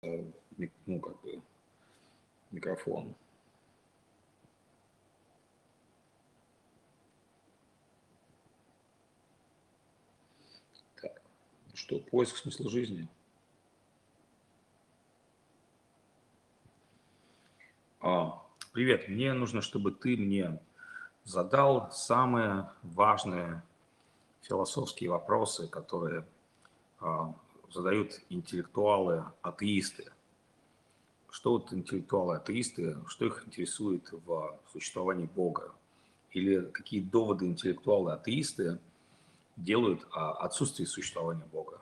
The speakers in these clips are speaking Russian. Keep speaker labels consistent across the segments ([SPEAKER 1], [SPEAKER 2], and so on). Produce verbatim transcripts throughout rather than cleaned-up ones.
[SPEAKER 1] ну, как бы, микрофон. Так, что, поиск смысла жизни? А, привет, мне нужно, чтобы ты мне задал самые важные философские вопросы, которые а, задают интеллектуалы-атеисты. Что вот интеллектуалы-атеисты, что их интересует в существовании Бога? Или какие доводы интеллектуалы-атеисты делают о отсутствии существования Бога?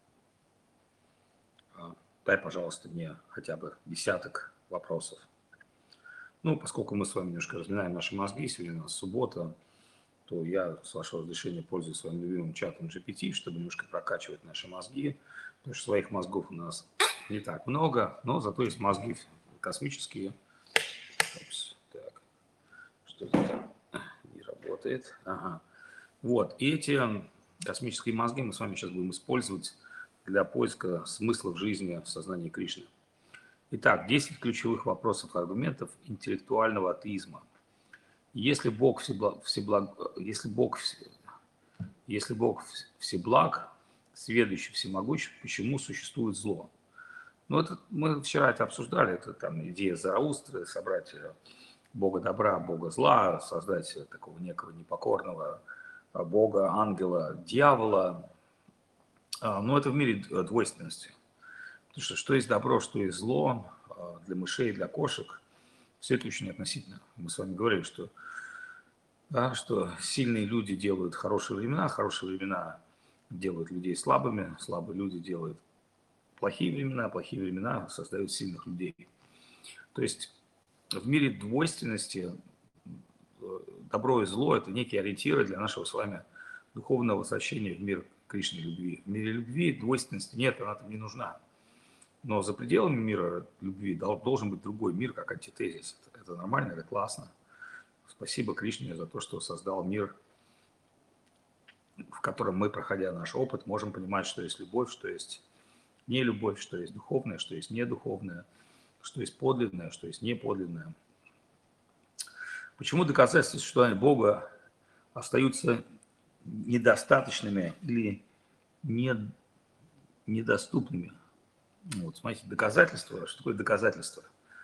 [SPEAKER 1] Дай, пожалуйста, мне хотя бы десяток вопросов. Ну, поскольку мы с вами немножко разминаем наши мозги, сегодня у нас суббота, то я, с вашего разрешения, пользуюсь своим любимым чатом джи пи ти, чтобы немножко прокачивать наши мозги, потому что своих мозгов у нас не так много, но зато есть мозги космические. Опс, так, что-то не работает. Ага. Вот, и эти космические мозги мы с вами сейчас будем использовать для поиска смысла в жизни в сознании Кришны. Итак, десять ключевых вопросов и аргументов интеллектуального атеизма. Если Бог всеблаг, всеблаг, если Бог, если Бог всеблаг, сведущий, всемогущий, почему существует зло? Ну, это, мы вчера это обсуждали, это там идея Зараустры, собрать Бога добра, Бога зла, создать такого некого непокорного Бога, ангела, дьявола. Но это в мире двойственности. Потому что что есть добро, что есть зло, для мышей, для кошек, все это очень относительно. Мы с вами говорили, что, да, что сильные люди делают хорошие времена, хорошие времена делают людей слабыми, слабые люди делают плохие времена, плохие времена создают сильных людей. То есть в мире двойственности добро и зло – это некие ориентиры для нашего с вами духовного возвращения в мир Кришны любви. В мире любви двойственности нет, она там не нужна. Но за пределами мира любви должен быть другой мир, как антитезис. Это нормально, это классно. Спасибо Кришне за то, что создал мир, в котором мы, проходя наш опыт, можем понимать, что есть любовь, что есть нелюбовь, что есть духовное, что есть недуховное, что есть подлинное, что есть неподлинное. Почему доказательства существования Бога остаются недостаточными или не, недоступными? Вот, смотрите, доказательства. Что такое доказательство?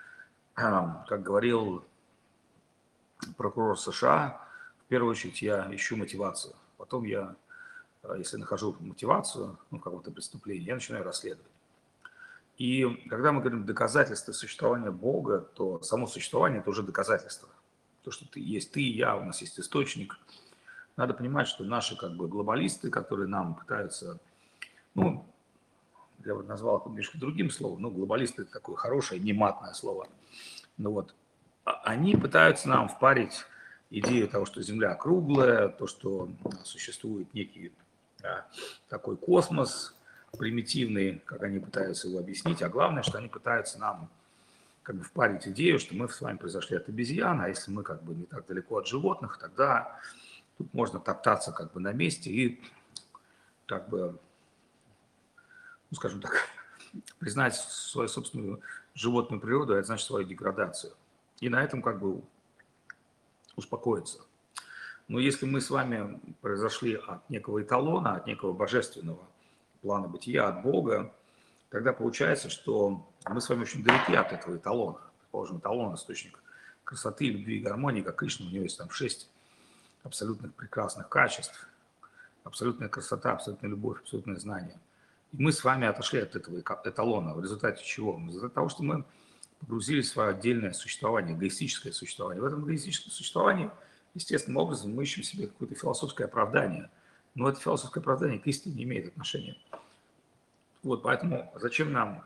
[SPEAKER 1] Как говорил прокурор США, в первую очередь я ищу мотивацию. Потом я, если нахожу мотивацию ну, какого-то преступления, я начинаю расследовать. И когда мы говорим доказательства существования Бога, то само существование – это уже доказательство. То, что ты есть ты и я, у нас есть источник. Надо понимать, что наши как бы глобалисты, которые нам пытаются, ну, я бы назвал это немножко другим словом, но глобалисты – это такое хорошее, нематное слово. Ну вот, они пытаются нам впарить идею того, что Земля круглая, то, что существует некий да, такой космос примитивный, как они пытаются его объяснить, а главное, что они пытаются нам как бы впарить идею, что мы с вами произошли от обезьян, а если мы как бы не так далеко от животных, тогда тут можно топтаться как бы на месте и как бы, ну скажем так, признать свою собственную животную природу, это значит свою деградацию. И на этом как бы успокоиться. Но если мы с вами произошли от некого эталона, от некого божественного плана бытия, от Бога, тогда получается, что мы с вами очень далеки от этого эталона. Предположим, эталон – источник красоты, любви и гармонии, как Кришна, у него есть там шесть абсолютных прекрасных качеств, абсолютная красота, абсолютная любовь, абсолютное знание. И мы с вами отошли от этого эталона. В результате чего? В результате того, что мы погрузились в свое отдельное существование, эгоистическое существование. В этом эгоистическом существовании, естественным образом, мы ищем себе какое-то философское оправдание. Но это философское оправдание к истине не имеет отношения. Вот поэтому зачем нам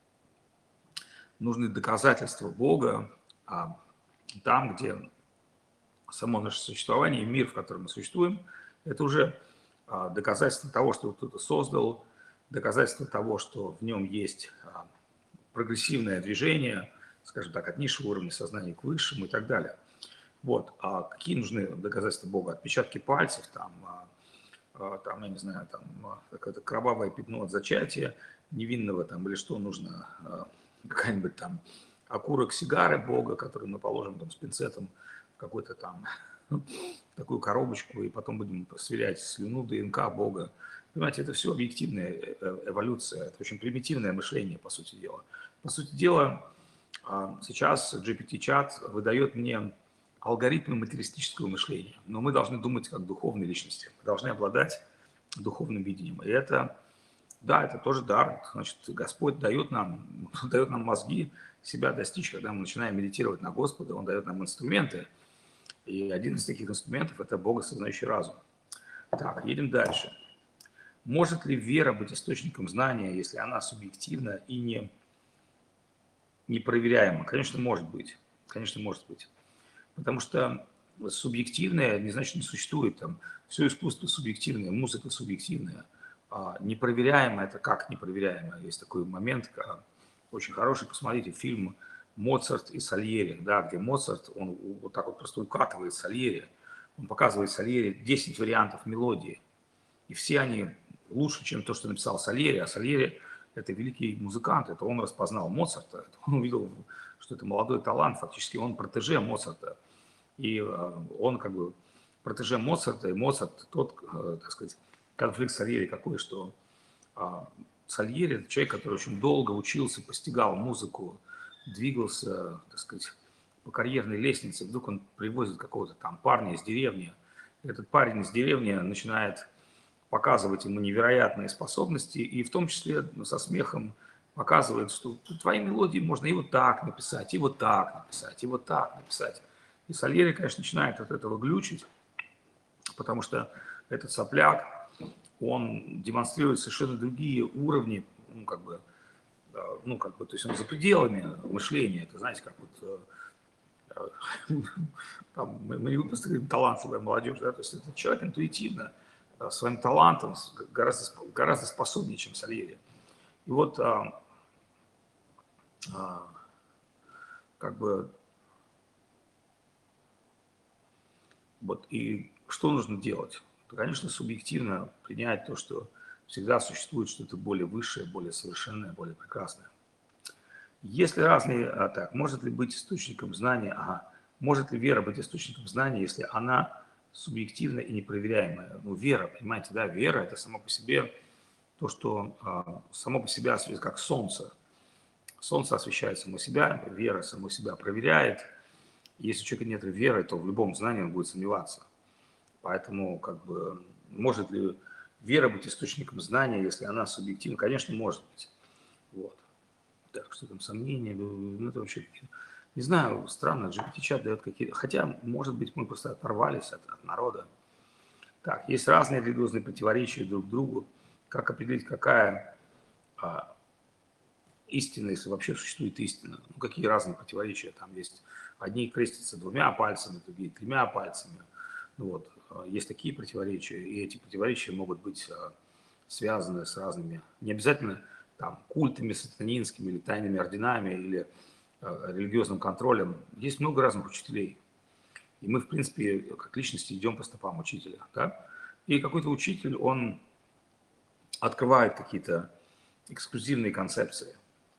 [SPEAKER 1] нужны доказательства Бога, а там, где само наше существование и мир, в котором мы существуем, это уже доказательство того, что кто-то создал, доказательство того, что в нем есть прогрессивное движение, скажем так, от низшего уровня сознания к высшему и так далее. Вот. А какие нужны доказательства Бога? Отпечатки пальцев, там, там я не знаю, там какое-то кровавое пятно от зачатия, невинного там, или что нужно, какая-нибудь там окурок сигары Бога, который мы положим там с пинцетом в какой-то там такую коробочку, и потом будем сверять слюну, ДНК Бога. Понимаете, это все объективная эволюция, это очень примитивное мышление, по сути дела. По сути дела, сейчас джи пи ти-чат выдает мне алгоритмы материалистического мышления, но мы должны думать как духовные личности, мы должны обладать духовным видением. И это, да, это тоже дар. Значит, Господь дает нам, дает нам мозги себя достичь, когда мы начинаем медитировать на Господа, Он дает нам инструменты. И один из таких инструментов – это богосознающий разум. Так, едем дальше. Может ли вера быть источником знания, если она субъективна и не, непроверяема? Конечно, может быть. Конечно, может быть. Потому что субъективное не значит не существует. Там, все искусство субъективное, музыка субъективная. А непроверяемое – это как непроверяемое? Есть такой момент, очень хороший, посмотрите, фильм «Моцарт и Сальери», да, где Моцарт, он вот так вот просто укатывает Сальери, он показывает Сальери десять вариантов мелодии, и все они лучше, чем то, что написал Сальери, а Сальери – это великий музыкант, это он распознал Моцарта, это он увидел, что это молодой талант, фактически он протеже Моцарта, и он как бы протеже Моцарта, и Моцарт тот, так сказать, конфликт Сальери какой, что Сальери – это человек, который очень долго учился, постигал музыку, двигался, так сказать, по карьерной лестнице. Вдруг он привозит какого-то там парня из деревни. Этот парень из деревни начинает показывать ему невероятные способности, и в том числе со смехом показывает, что твои мелодии можно и вот так написать, и вот так написать, и вот так написать. И Сальери, конечно, начинает от этого глючить, потому что этот сопляк, он демонстрирует совершенно другие уровни, ну, как бы, ну, как бы, то есть он за пределами мышления, это, знаете, как вот, там, мы не выпустили талантливая молодежь, да, то есть этот человек интуитивно, своим талантом гораздо, гораздо способнее, чем Сальери. И вот, а, а, как бы, вот, и что нужно делать? Конечно, субъективно принять то, что всегда существует что-то более высшее, более совершенное, более прекрасное. Если разные, а, так, может ли быть источником знания, ага, может ли вера быть источником знания, если она субъективна и непроверяемая? Ну, вера, понимаете, да, вера – это само по себе то, что а, само по себе освещает, как солнце. Солнце освещает само себя, вера само себя проверяет. Если у человека нет веры, то в любом знании он будет сомневаться. Поэтому, как бы, может ли вера быть источником знания, если она субъективна? Конечно, может быть. Вот. Так, что там, сомнения, ну, это вообще, не знаю, странно, джи пи ти-чат дает какие-то, хотя, может быть, мы просто оторвались от, от народа. Так, есть разные религиозные противоречия друг к другу. Как определить, какая а, истина, если вообще существует истина? Ну, какие разные противоречия там есть? Одни крестятся двумя пальцами, другие тремя пальцами. Ну, вот. Есть такие противоречия, и эти противоречия могут быть связаны с разными, не обязательно там, культами сатанинскими или тайными орденами, или э, религиозным контролем. Есть много разных учителей. И мы, в принципе, как личности идем по стопам учителя. Да? И какой-то учитель, он открывает какие-то эксклюзивные концепции.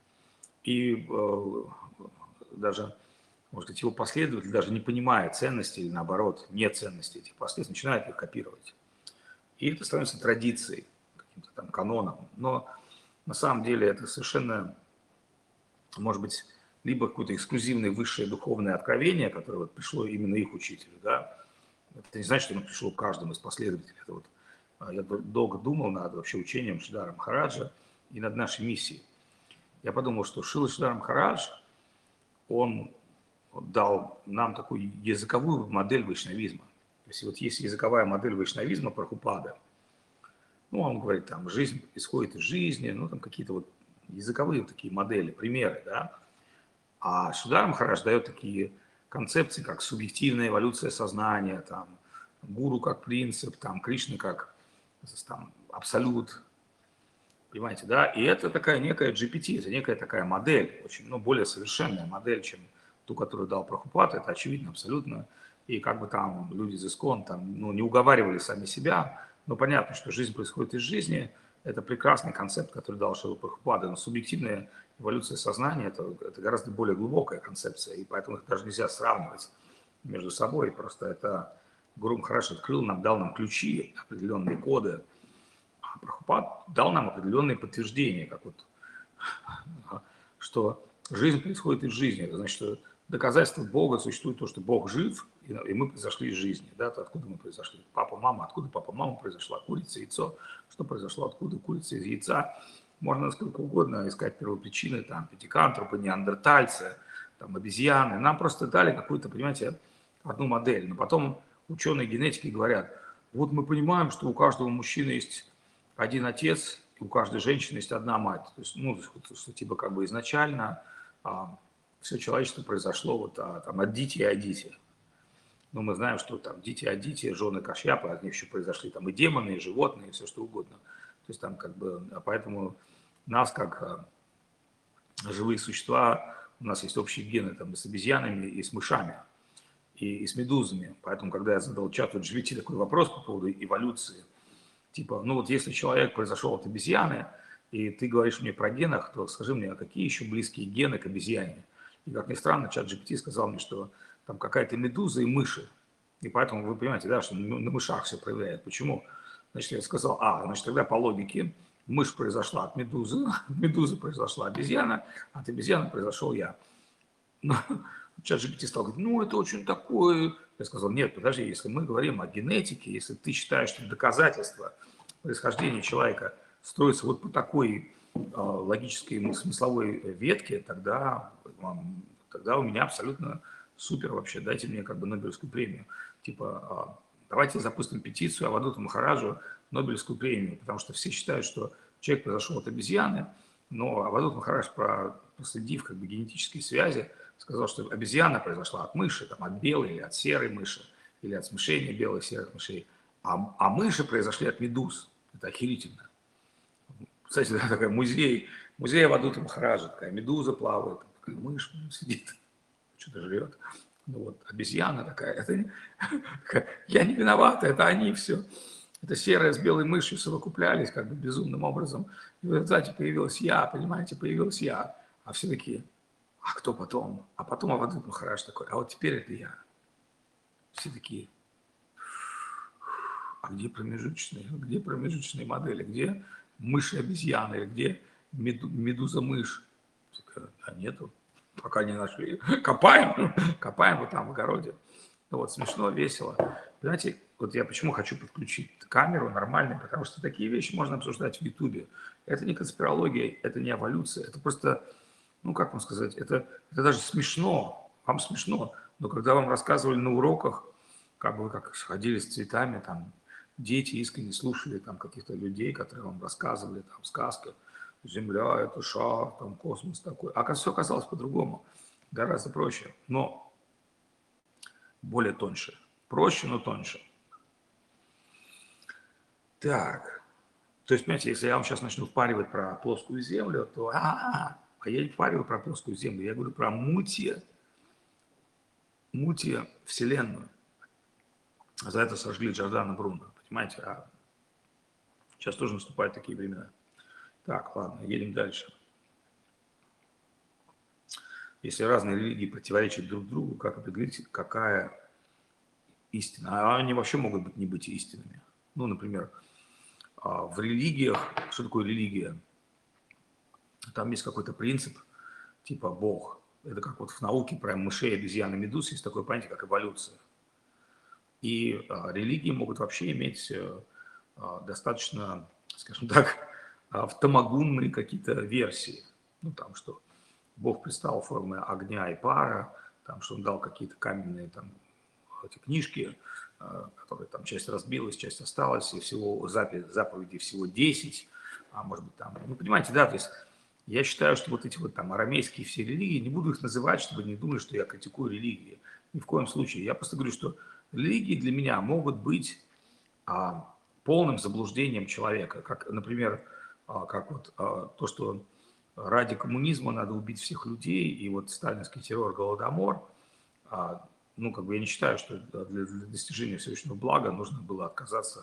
[SPEAKER 1] И э, даже, может быть, его последователь, даже не понимая ценности или, наоборот, нет ценности этих последствий, начинает их копировать. И это становится традицией, каким-то там каноном. Но на самом деле это совершенно, может быть, либо какое-то эксклюзивное высшее духовное откровение, которое вот пришло именно их учителю, да. Это не значит, что оно пришло к каждому из последователей. Это вот, я долго думал над вообще учением Шридхара Махараджа и над нашей миссией. Я подумал, что Шрила Шридхар Махарадж, он дал нам такую языковую модель вайшнавизма. То есть вот есть языковая модель вайшнавизма Прабхупады. Ну, он говорит, там, жизнь исходит из жизни, ну, там какие-то вот языковые такие модели, примеры, да. А Шридхар Махарадж дает такие концепции, как субъективная эволюция сознания, там, гуру как принцип, там, Кришна как там, абсолют, понимаете, да. И это такая некая джи пи ти, это некая такая модель, очень, ну, более совершенная модель, чем ту, которую дал Прабхупада, это очевидно, абсолютно. И как бы там люди из ИСККОН там, ну, не уговаривали сами себя, но понятно, что жизнь происходит из жизни, это прекрасный концепт, который дал Шрила Прабхупада, но субъективная эволюция сознания это, – это гораздо более глубокая концепция, и поэтому их даже нельзя сравнивать между собой, просто это Гуру Махарадж открыл нам, дал нам ключи, определенные коды, а Прабхупад дал нам определенные подтверждения, как вот, что жизнь происходит из жизни, это значит, что доказательство Бога существует то, что Бог жив, и мы произошли из жизни. Да? То откуда мы произошли? Папа, мама. Откуда папа, мама произошла? Курица, яйцо. Что произошло? Откуда курица из яйца? Можно сколько угодно искать первопричины, там, пятикантропы, неандертальцы, там, обезьяны. Нам просто дали какую-то, понимаете, одну модель. Но потом ученые генетики говорят, вот мы понимаем, что у каждого мужчины есть один отец, и у каждой женщины есть одна мать. То есть, ну, что типа как бы изначально а, все человечество произошло вот, а, там, от Дити и Адити. Но мы знаем, что там Дити и Адити, жены Кашьяпы, от них еще произошли там и демоны, и животные, и все что угодно. То есть там как бы, а поэтому нас как а, живые существа, у нас есть общие гены там и с обезьянами, и с мышами, и, и с медузами. Поэтому, когда я задал чату джи пи ти такой вопрос по поводу эволюции, типа, ну вот если человек произошел от обезьяны, и ты говоришь мне про генах, то скажи мне, а какие еще близкие гены к обезьяне? И как ни странно, чат джи пи ти сказал мне, что там какая-то медуза и мыши. И поэтому вы понимаете, да, что на мышах все проявляет. Почему? Значит, я сказал, а, значит, тогда по логике мышь произошла от медузы, от медузы произошла обезьяна, от обезьяны произошел я. Но чат джи пи ти стал говорить, ну это очень такое. Я сказал, нет, подожди, если мы говорим о генетике, если ты считаешь, что доказательства происхождения человека строятся вот по такой э, логической смысловой ветке, тогда, тогда у меня абсолютно супер вообще, дайте мне как бы Нобелевскую премию. Типа, э, давайте запустим петицию Авадуту Махараджу Нобелевскую премию, потому что все считают, что человек произошел от обезьяны, но Авадут Махарадж, проследив как бы генетические связи, сказал, что обезьяна произошла от мыши, там, от белой или от серой мыши, или от смешения белых и серых мышей, а, а мыши произошли от медуз. Это охерительно. Кстати, да, такой музей, музей Авадута Махараджа, такая медуза плавает, такая мышь сидит, что-то жрет. Ну вот, обезьяна такая, это, я не виновата, это они все. Это серая с белой мышью совокуплялись как бы безумным образом. И в результате появилась я, понимаете, появилась я. А все такие, а кто потом? А потом Авадут Махарадж такой, а вот теперь это я. Все такие, а где промежуточные, где промежуточные модели, где мыши-обезьяны, где медуза-мышь? А нету, пока не нашли. Копаем, копаем вот там в огороде. Вот, смешно, весело. Понимаете, вот я почему хочу подключить камеру нормальную, потому что такие вещи можно обсуждать в Ютубе. Это не конспирология, это не эволюция, это просто, ну как вам сказать, это, это даже смешно, вам смешно, но когда вам рассказывали на уроках, как бы как ходили с цветами, там дети искренне слушали там каких-то людей, которые вам рассказывали там сказки, Земля – это шар, там космос такой, а все оказалось по-другому, гораздо проще, но более тоньше. Проще, но тоньше. Так. То есть, понимаете, если я вам сейчас начну впаривать про плоскую землю, то а, а я не впариваю про плоскую землю, я говорю про мути, мути вселенную. За это сожгли Джордано Бруно, понимаете? А сейчас тоже наступают такие времена. Так, ладно, едем дальше. Если разные религии противоречат друг другу, как определить, какая истина? А они вообще могут быть, не быть истинными. Ну, например, в религиях, что такое религия? Там есть какой-то принцип, типа Бог. Это как вот в науке про мышей, обезьян и медуз есть такое понятие, как эволюция. И а, религии могут вообще иметь а, достаточно, скажем так, автомагунные какие-то версии. Ну, там, что Бог предстал в форме огня и пара, там, что он дал какие-то каменные там, эти книжки, которые там часть разбилась, часть осталась, и всего заповедей всего десять, а может быть там, ну, понимаете, да, то есть я считаю, что вот эти вот там арамейские все религии, не буду их называть, чтобы не думали, что я критикую религии, ни в коем случае. Я просто говорю, что религии для меня могут быть а, полным заблуждением человека, как, например, а, как вот а, то, что ради коммунизма надо убить всех людей, и вот сталинский террор, голодомор, а, ну, как бы я не считаю, что для, для достижения всеобщего блага нужно было отказаться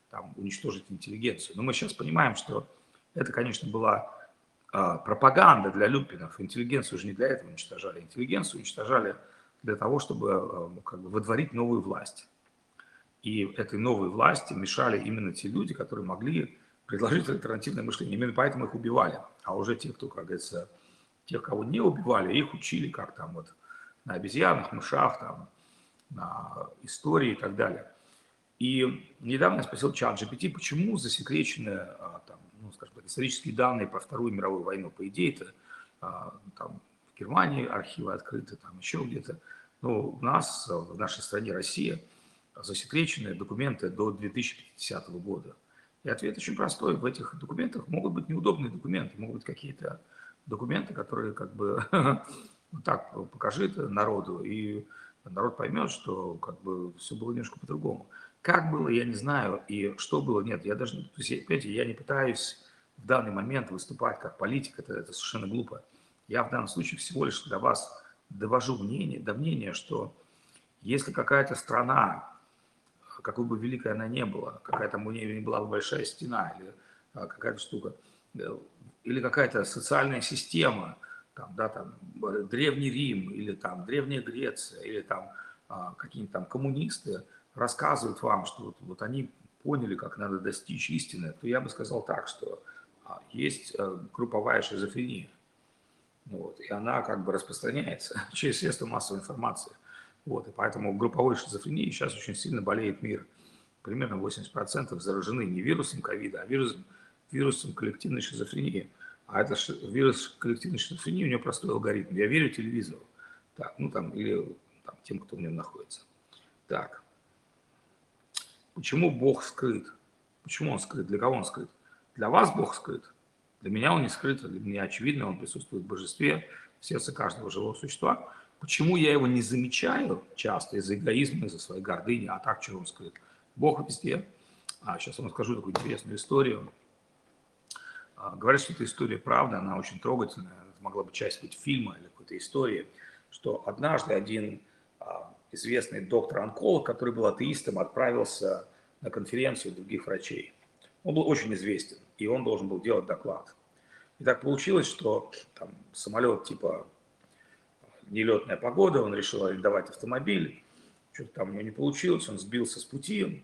[SPEAKER 1] там, уничтожить интеллигенцию. Но мы сейчас понимаем, что это, конечно, была а, пропаганда для люмпинов. Интеллигенцию уже не для этого уничтожали. Интеллигенцию уничтожали для того, чтобы а, как бы, водворить новую власть. И этой новой власти мешали именно те люди, которые могли предложить альтернативное мышление. Именно поэтому их убивали. А уже те, кто, как говорится, тех, кого не убивали, их учили, как там вот на обезьянах, мышах, там, на истории и так далее. И недавно я спросил чат джи пи ти, почему засекречены там, ну, скажем так, исторические данные про Вторую мировую войну. По идее, это там, в Германии архивы открыты, там еще где-то. Но у нас, в нашей стране Россия, засекречены документы до две тысячи пятидесятого года. И ответ очень простой. В этих документах могут быть неудобные документы, могут быть какие-то документы, которые как бы вот так покажи это народу, и народ поймет, что как бы все было немножко по-другому. Как было, я не знаю, и что было, нет. Я даже, то есть, понимаете, я не пытаюсь в данный момент выступать как политик, это, это совершенно глупо. Я в данном случае всего лишь до вас довожу мнение, до мнения, что если какая-то страна, какой бы великой она ни была, какая-то у нее не была большая стена или какая-то штука, или какая-то социальная система, там, да, там, Древний Рим, или там Древняя Греция, или там какие-нибудь там коммунисты рассказывают вам, что вот, вот они поняли, как надо достичь истины, то я бы сказал так, что есть групповая шизофрения. Вот, и она как бы распространяется через средства массовой информации. Вот, и поэтому групповой шизофренией сейчас очень сильно болеет мир. Примерно восемьдесят процентов заражены не вирусом ковида, а вирусом, вирусом коллективной шизофрении. А это вирус коллективной шизофрении, у него простой алгоритм. Я верю телевизору. Так, ну там, или там, тем, кто в нем находится. Так. Почему Бог скрыт? Почему он скрыт? Для кого он скрыт? Для вас Бог скрыт. Для меня он не скрыт, для меня очевидно, он присутствует в божестве, в сердце каждого живого существа. Почему я его не замечаю часто из-за эгоизма, из-за своей гордыни, а так, чего он скрыт? Бог везде. А сейчас я вам расскажу такую интересную историю. А, говорят, что эта история правда, она очень трогательная. Это могла бы часть быть фильма или какой-то истории, что однажды один а, известный доктор-онколог, который был атеистом, отправился на конференцию других врачей. Он был очень известен, и он должен был делать доклад. И так получилось, что там, самолет типа нелетная погода, он решил арендовать автомобиль, что-то там у него не получилось, он сбился с пути,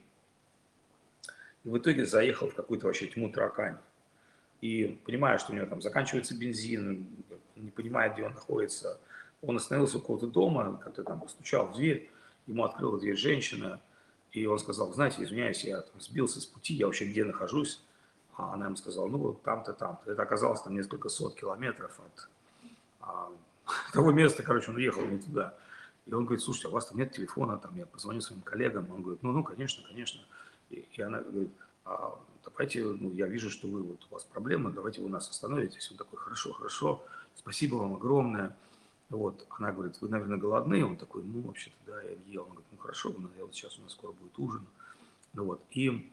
[SPEAKER 1] и в итоге заехал в какую-то вообще тьму таракань. И понимая, что у него там заканчивается бензин, не понимая, где он находится, он остановился у какого-то дома, как-то там постучал в дверь, ему открыла дверь женщина, и он сказал: знаете, извиняюсь, я там сбился с пути, я вообще где нахожусь? А она ему сказала: ну вот там-то, там-то. Это оказалось там несколько сот километров от а, того места, короче, он уехал не туда. И он говорит: слушайте, а у вас там нет телефона? Там я позвоню своим коллегам. Он говорит: ну, ну, конечно, конечно. И, и она говорит: а, давайте, ну, я вижу, что вы, вот у вас проблемы, давайте вы у нас остановитесь. Он такой: хорошо, хорошо, спасибо вам огромное. Вот, она говорит: вы, наверное, голодны? Он такой: ну, вообще-то, да, я ел. Он говорит: ну, хорошо, я вот сейчас у нас скоро будет ужин. Ну, вот, и,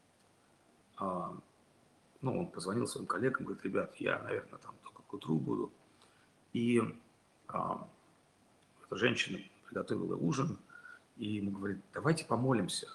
[SPEAKER 1] а, ну, он позвонил своим коллегам, говорит: ребят, я, наверное, там только к утру буду. И а, эта женщина приготовила ужин, и ему говорит: давайте помолимся.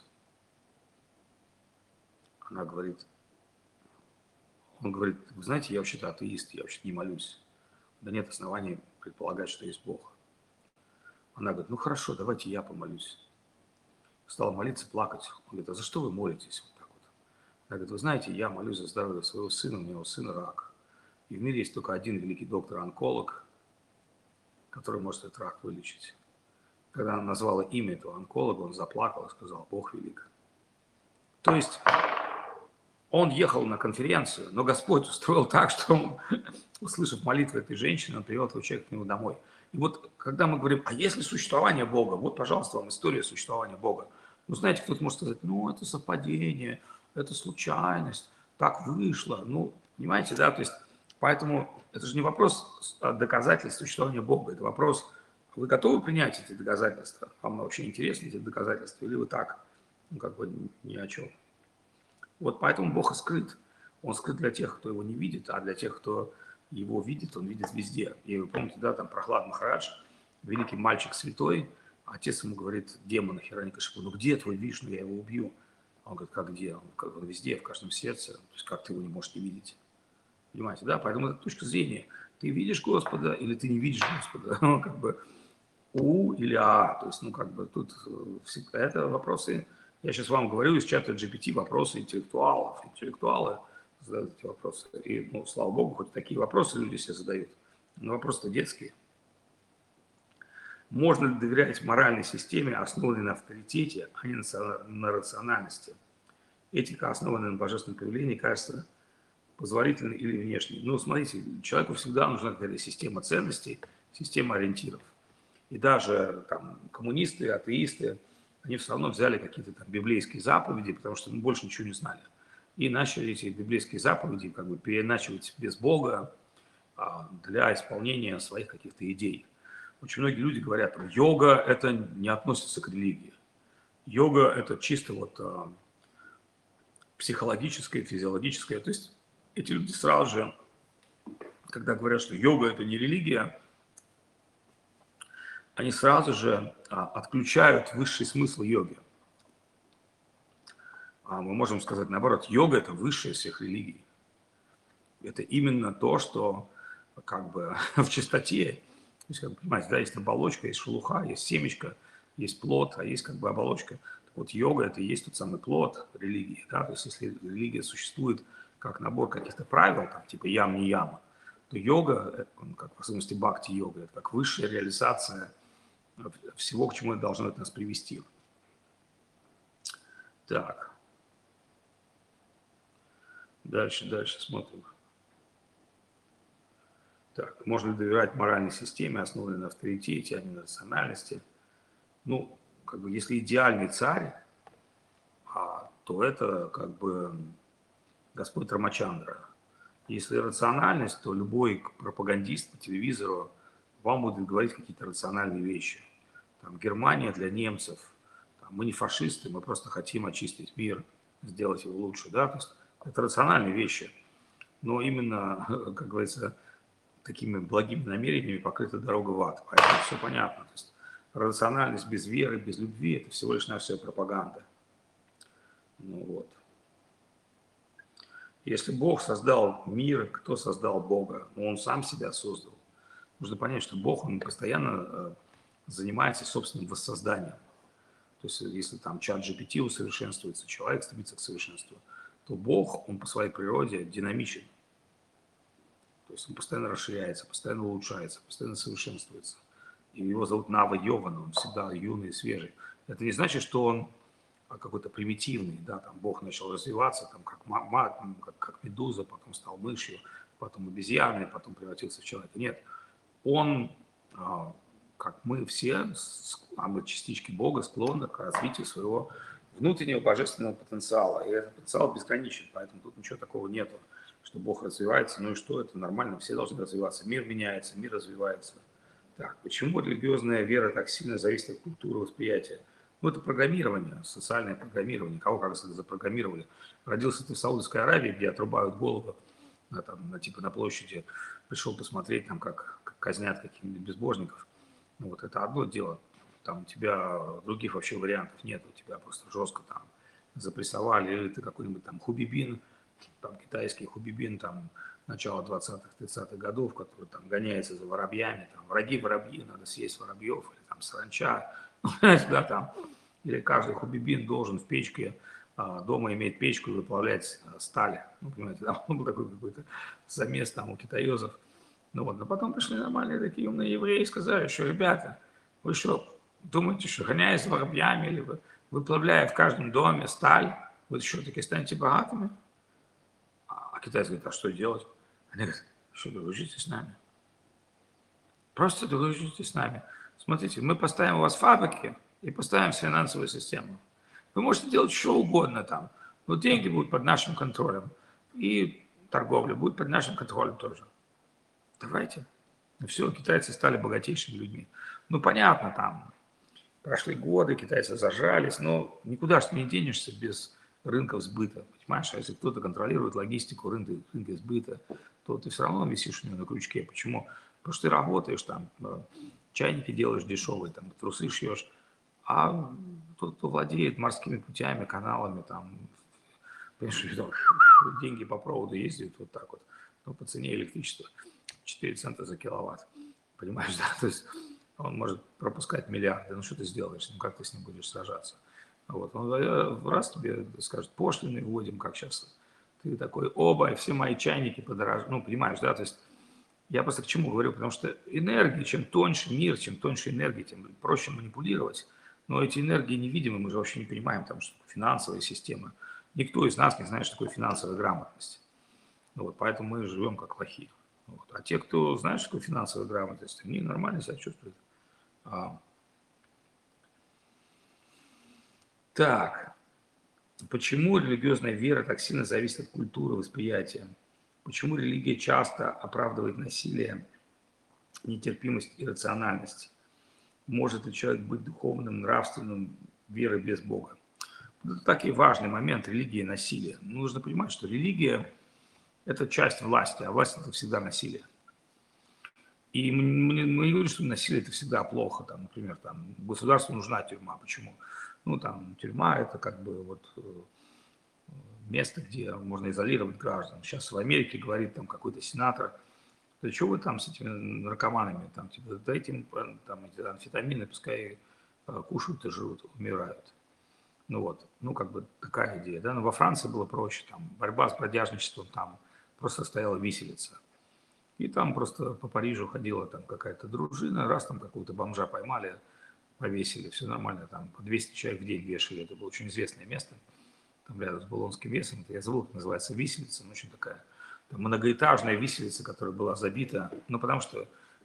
[SPEAKER 1] Она говорит, он говорит: вы знаете, я вообще-то атеист, я вообще-то не молюсь. Да нет оснований предполагать, что есть Бог. Она говорит: ну хорошо, давайте я помолюсь. Стала молиться, плакать. Он говорит: а за что вы молитесь? Вот так вот. Она говорит: вы знаете, я молюсь за здоровье своего сына, у него сын рак. И в мире есть только один великий доктор-онколог, который может этот рак вылечить. Когда она назвала имя этого онколога, он заплакал и сказал: Бог велик. То есть он ехал на конференцию, но Господь устроил так, что он, услышав молитву этой женщины, он привел этого человека к нему домой. И вот когда мы говорим: а есть ли существование Бога? Вот, пожалуйста, вам история существования Бога. Ну, знаете, кто-то может сказать: ну, это совпадение, это случайность, так вышло. Ну, понимаете, да, то есть, поэтому это же не вопрос доказательств существования Бога, это вопрос: вы готовы принять эти доказательства? Вам вообще интересны эти доказательства? Или вы так, ну, как бы ни о чем? Вот поэтому Бог и скрыт. Он скрыт для тех, кто его не видит, а для тех, кто его видит, он видит везде. И вы помните, да, там Прохлад Махарадж, великий мальчик святой, отец ему говорит, демона Хираньякашипу: ну где твой Вишну, я его убью. А Он говорит, как где? Он, как, он везде, в каждом сердце. То есть как ты его не можешь не видеть? Понимаете, да? Поэтому это точка зрения. Ты видишь Господа или ты не видишь Господа? Ну, как бы У или А. То есть, ну, как бы тут всегда это вопросы. Я сейчас вам говорю из чата джи пи ти вопросы интеллектуалов. Интеллектуалы задают эти вопросы. И, ну, слава богу, хоть такие вопросы люди себе задают. Но вопросы-то детские. Можно ли доверять моральной системе, основанной на авторитете, а не на рациональности? Этика, основанная на божественном проявлении, кажется позволительной или внешней. Ну, смотрите, человеку всегда нужна какая-то система ценностей, система ориентиров. И даже там коммунисты, атеисты, они все равно взяли какие-то там библейские заповеди, потому что ну, больше ничего не знали. И начали эти библейские заповеди как бы переначивать без Бога а, для исполнения своих каких-то идей. Очень многие люди говорят, йога это не относится к религии. Йога это чисто вот а, психологическое, физиологическое. То есть эти люди сразу же, когда говорят, что йога это не религия, они сразу же а, отключают высший смысл йоги. А мы можем сказать наоборот, йога это высшая из всех религий. Это именно то, что как бы в чистоте. То есть, как вы понимаете, да, есть оболочка, есть шелуха, есть семечко, есть плод, а есть как бы оболочка. Так вот, йога – это и есть тот самый плод религии. Да? То есть, если религия существует как набор каких-то правил, там, типа ям, не ям, то йога, как в особенности бхакти-йога, это как высшая реализация всего, к чему это должно это нас привести. Так. Дальше, дальше смотрим. Так, можно ли доверять моральной системе, основанной на авторитете, а не на рациональности? Ну, как бы, если идеальный царь, а, то это как бы Господь Рамачандра. Если рациональность, то любой пропагандист по телевизору вам будет говорить какие-то рациональные вещи. Там, Германия для немцев, там, мы не фашисты, мы просто хотим очистить мир, сделать его лучше. Да? То есть это рациональные вещи. Но именно, как говорится, такими благими намерениями покрыта дорога в ад. Поэтому все понятно. То есть рациональность без веры, без любви – это всего лишь навсего пропаганда. Ну вот. Если Бог создал мир, кто создал Бога? Ну, Он сам себя создал. Нужно понять, что Бог, Он постоянно занимается собственным воссозданием. То есть если там чат джи пи ти усовершенствуется, человек стремится к совершенству, то Бог, Он по своей природе динамичен. То есть он постоянно расширяется, постоянно улучшается, постоянно совершенствуется. И его зовут Нава Йована, он всегда юный и свежий. Это не значит, что он какой-то примитивный, да, там Бог начал развиваться, там, как, как, как медуза, потом стал мышью, потом обезьяной, потом превратился в человека. Нет, он, как мы все, а мы частички Бога, склонны к развитию своего внутреннего божественного потенциала. И этот потенциал безграничен, поэтому тут ничего такого нету, что Бог развивается, ну и что, это нормально, все должны развиваться. Мир меняется, мир развивается. Так, почему религиозная вера так сильно зависит от культуры восприятия? Ну, это программирование, социальное программирование. Кого как запрограммировали? Родился ты в Саудовской Аравии, где отрубают голову, на, там, на, типа на площади, пришел посмотреть, там, как, как казнят каких-нибудь безбожников. Ну, вот это одно дело. Там у тебя других вообще вариантов нет, у тебя просто жестко там запрессовали, или ты какой-нибудь там хубибин, там китайский хубибин, там начала двадцатых-тридцатых годов, который там гоняется за воробьями, там враги воробьи, надо съесть воробьев, или там саранча, да, там, или каждый хубибин должен в печке, дома иметь печку и выплавлять сталь, ну, понимаете, там был такой какой-то замес там у китаёзов, ну вот, но потом пришли нормальные такие умные евреи и сказали, что, ребята, вы что, думаете, что гоняясь за воробьями, или вы, выплавляя в каждом доме сталь, вы еще таки станете богатыми? А китайцы говорят, а что делать? Они говорят, что дружите с нами. Просто дружите с нами. Смотрите, мы поставим у вас фабрики и поставим финансовую систему. Вы можете делать что угодно там, но деньги будут под нашим контролем. И торговля будет под нашим контролем тоже. Давайте. И все, китайцы стали богатейшими людьми. Ну, понятно, там прошли годы, китайцы зажались, но никуда же не денешься без рынков сбыта. Понимаешь, а если кто-то контролирует логистику рынка, рынка сбыта, то ты все равно висишь у него на крючке. Почему? Потому что ты работаешь, там, чайники делаешь дешевые, там, трусы шьешь, А тот, кто владеет морскими путями, каналами, там, понимаешь, там, деньги по проводу ездят вот так вот, ну, по цене электричества четыре цента за киловатт. Понимаешь, да? То есть он может пропускать миллиарды. Ну, что ты сделаешь? Ну, как ты с ним будешь сражаться? Вот. Он раз тебе скажет, пошлины вводим, как сейчас. Ты такой, оба, все мои чайники подорожают. Ну, понимаешь, да? То есть я просто к чему говорю? Потому что энергия, чем тоньше мир, чем тоньше энергия, тем проще манипулировать. Но эти энергии невидимы, мы же вообще не понимаем, там, что финансовая система. Никто из нас не знает, что такое финансовая грамотность. Вот, поэтому мы живем как лохи. Вот. А те, кто знает, что такое финансовая грамотность, они нормально себя чувствуют. А, так, почему религиозная вера так сильно зависит от культуры восприятия? Почему религия часто оправдывает насилие, нетерпимость и рациональность? Может ли человек быть духовным, нравственным, верой без Бога? Это такой важный момент религии и насилия. Нужно понимать, что религия – это часть власти, а власть – это всегда насилие. И мы, мы не говорим, что насилие – это всегда плохо. Там, например, там, государству нужна тюрьма. Почему? Ну, там, тюрьма – это как бы вот место, где можно изолировать граждан. Сейчас в Америке говорит там какой-то сенатор, да что вы там с этими наркоманами, там, типа, дайте им там, эти амфетамины, пускай кушают и живут, умирают. Ну вот, ну как бы такая идея, да, но во Франции было проще, там, борьба с бродяжничеством, там просто стояла виселица. И там просто по Парижу ходила там какая-то дружина, раз там какого-то бомжа поймали, повесили, все нормально, там по двести человек в день вешали, это было очень известное место, там рядом с Булонским лесом, я забыл, как называется, виселица, ну очень такая, там, многоэтажная виселица, которая была забита, ну потому что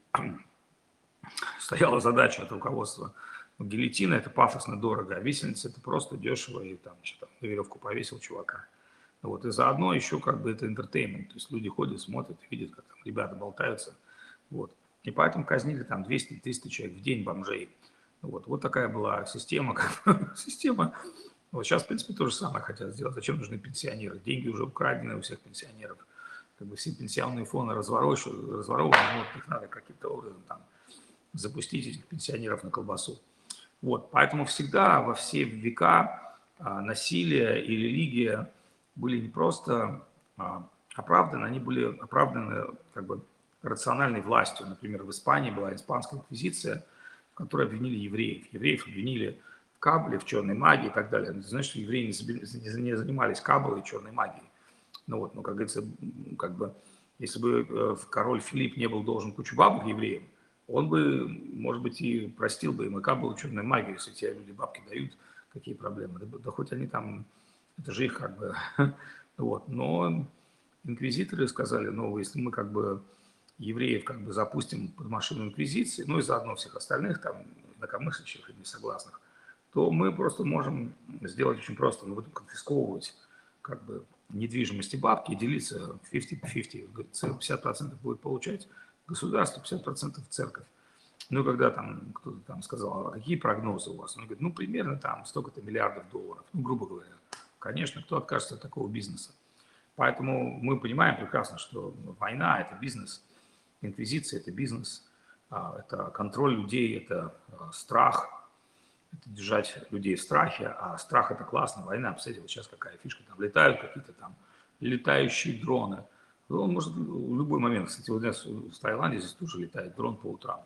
[SPEAKER 1] стояла задача от руководства. Гильотина – это пафосно дорого, а висельница – это просто дешево, и там, что, на веревку повесил чувака. Вот, и заодно еще как бы это интертеймент, то есть люди ходят, смотрят, видят, как там ребята болтаются. Вот. И поэтому казнили там двести-триста человек в день бомжей. Вот, вот такая была система. Как бы, система. Вот сейчас, в принципе, то же самое хотят сделать. Зачем нужны пенсионеры? Деньги уже украдены у всех пенсионеров. Как бы все пенсионные фонды разворованы, вот их надо каким-то образом там запустить этих пенсионеров на колбасу. Вот, поэтому всегда во все века а, насилие и религия были не просто а, оправданы, они были оправданы как бы рациональной властью. Например, в Испании была испанская инквизиция, в которой обвинили евреев. Евреев обвинили в кабале, в черной магии и так далее. Знаешь, что евреи не занимались кабалой и черной магией. Ну вот, ну, как говорится, как бы, если бы король Филипп не был должен кучу бабок евреям, он бы, может быть, и простил бы им, и кабалу черной магии, если те люди бабки дают, какие проблемы. Да, да хоть они там, это же их как бы, вот. Но инквизиторы сказали, ну, если мы как бы евреев как бы запустим под машину инквизиции, ну и заодно всех остальных там инакомыслящих и несогласных, то мы просто можем сделать очень просто, мы будем конфисковывать как бы недвижимости бабки и делиться пятьдесят на пятьдесят. пятьдесят процентов будет получать государство, пятьдесят процентов церковь. Ну, когда там кто-то там сказал, а какие прогнозы у вас? Он говорит, ну, примерно там столько-то миллиардов долларов, ну, грубо говоря. Конечно, кто откажется от такого бизнеса? Поэтому мы понимаем прекрасно, что война – это бизнес, инквизиция – это бизнес, это контроль людей, это страх, это держать людей в страхе, а страх – это классно, война, посмотрите, вот сейчас какая фишка, там летают какие-то там летающие дроны. Он может в любой момент, кстати, вот здесь в Таиланде здесь тоже летает дрон по утрам.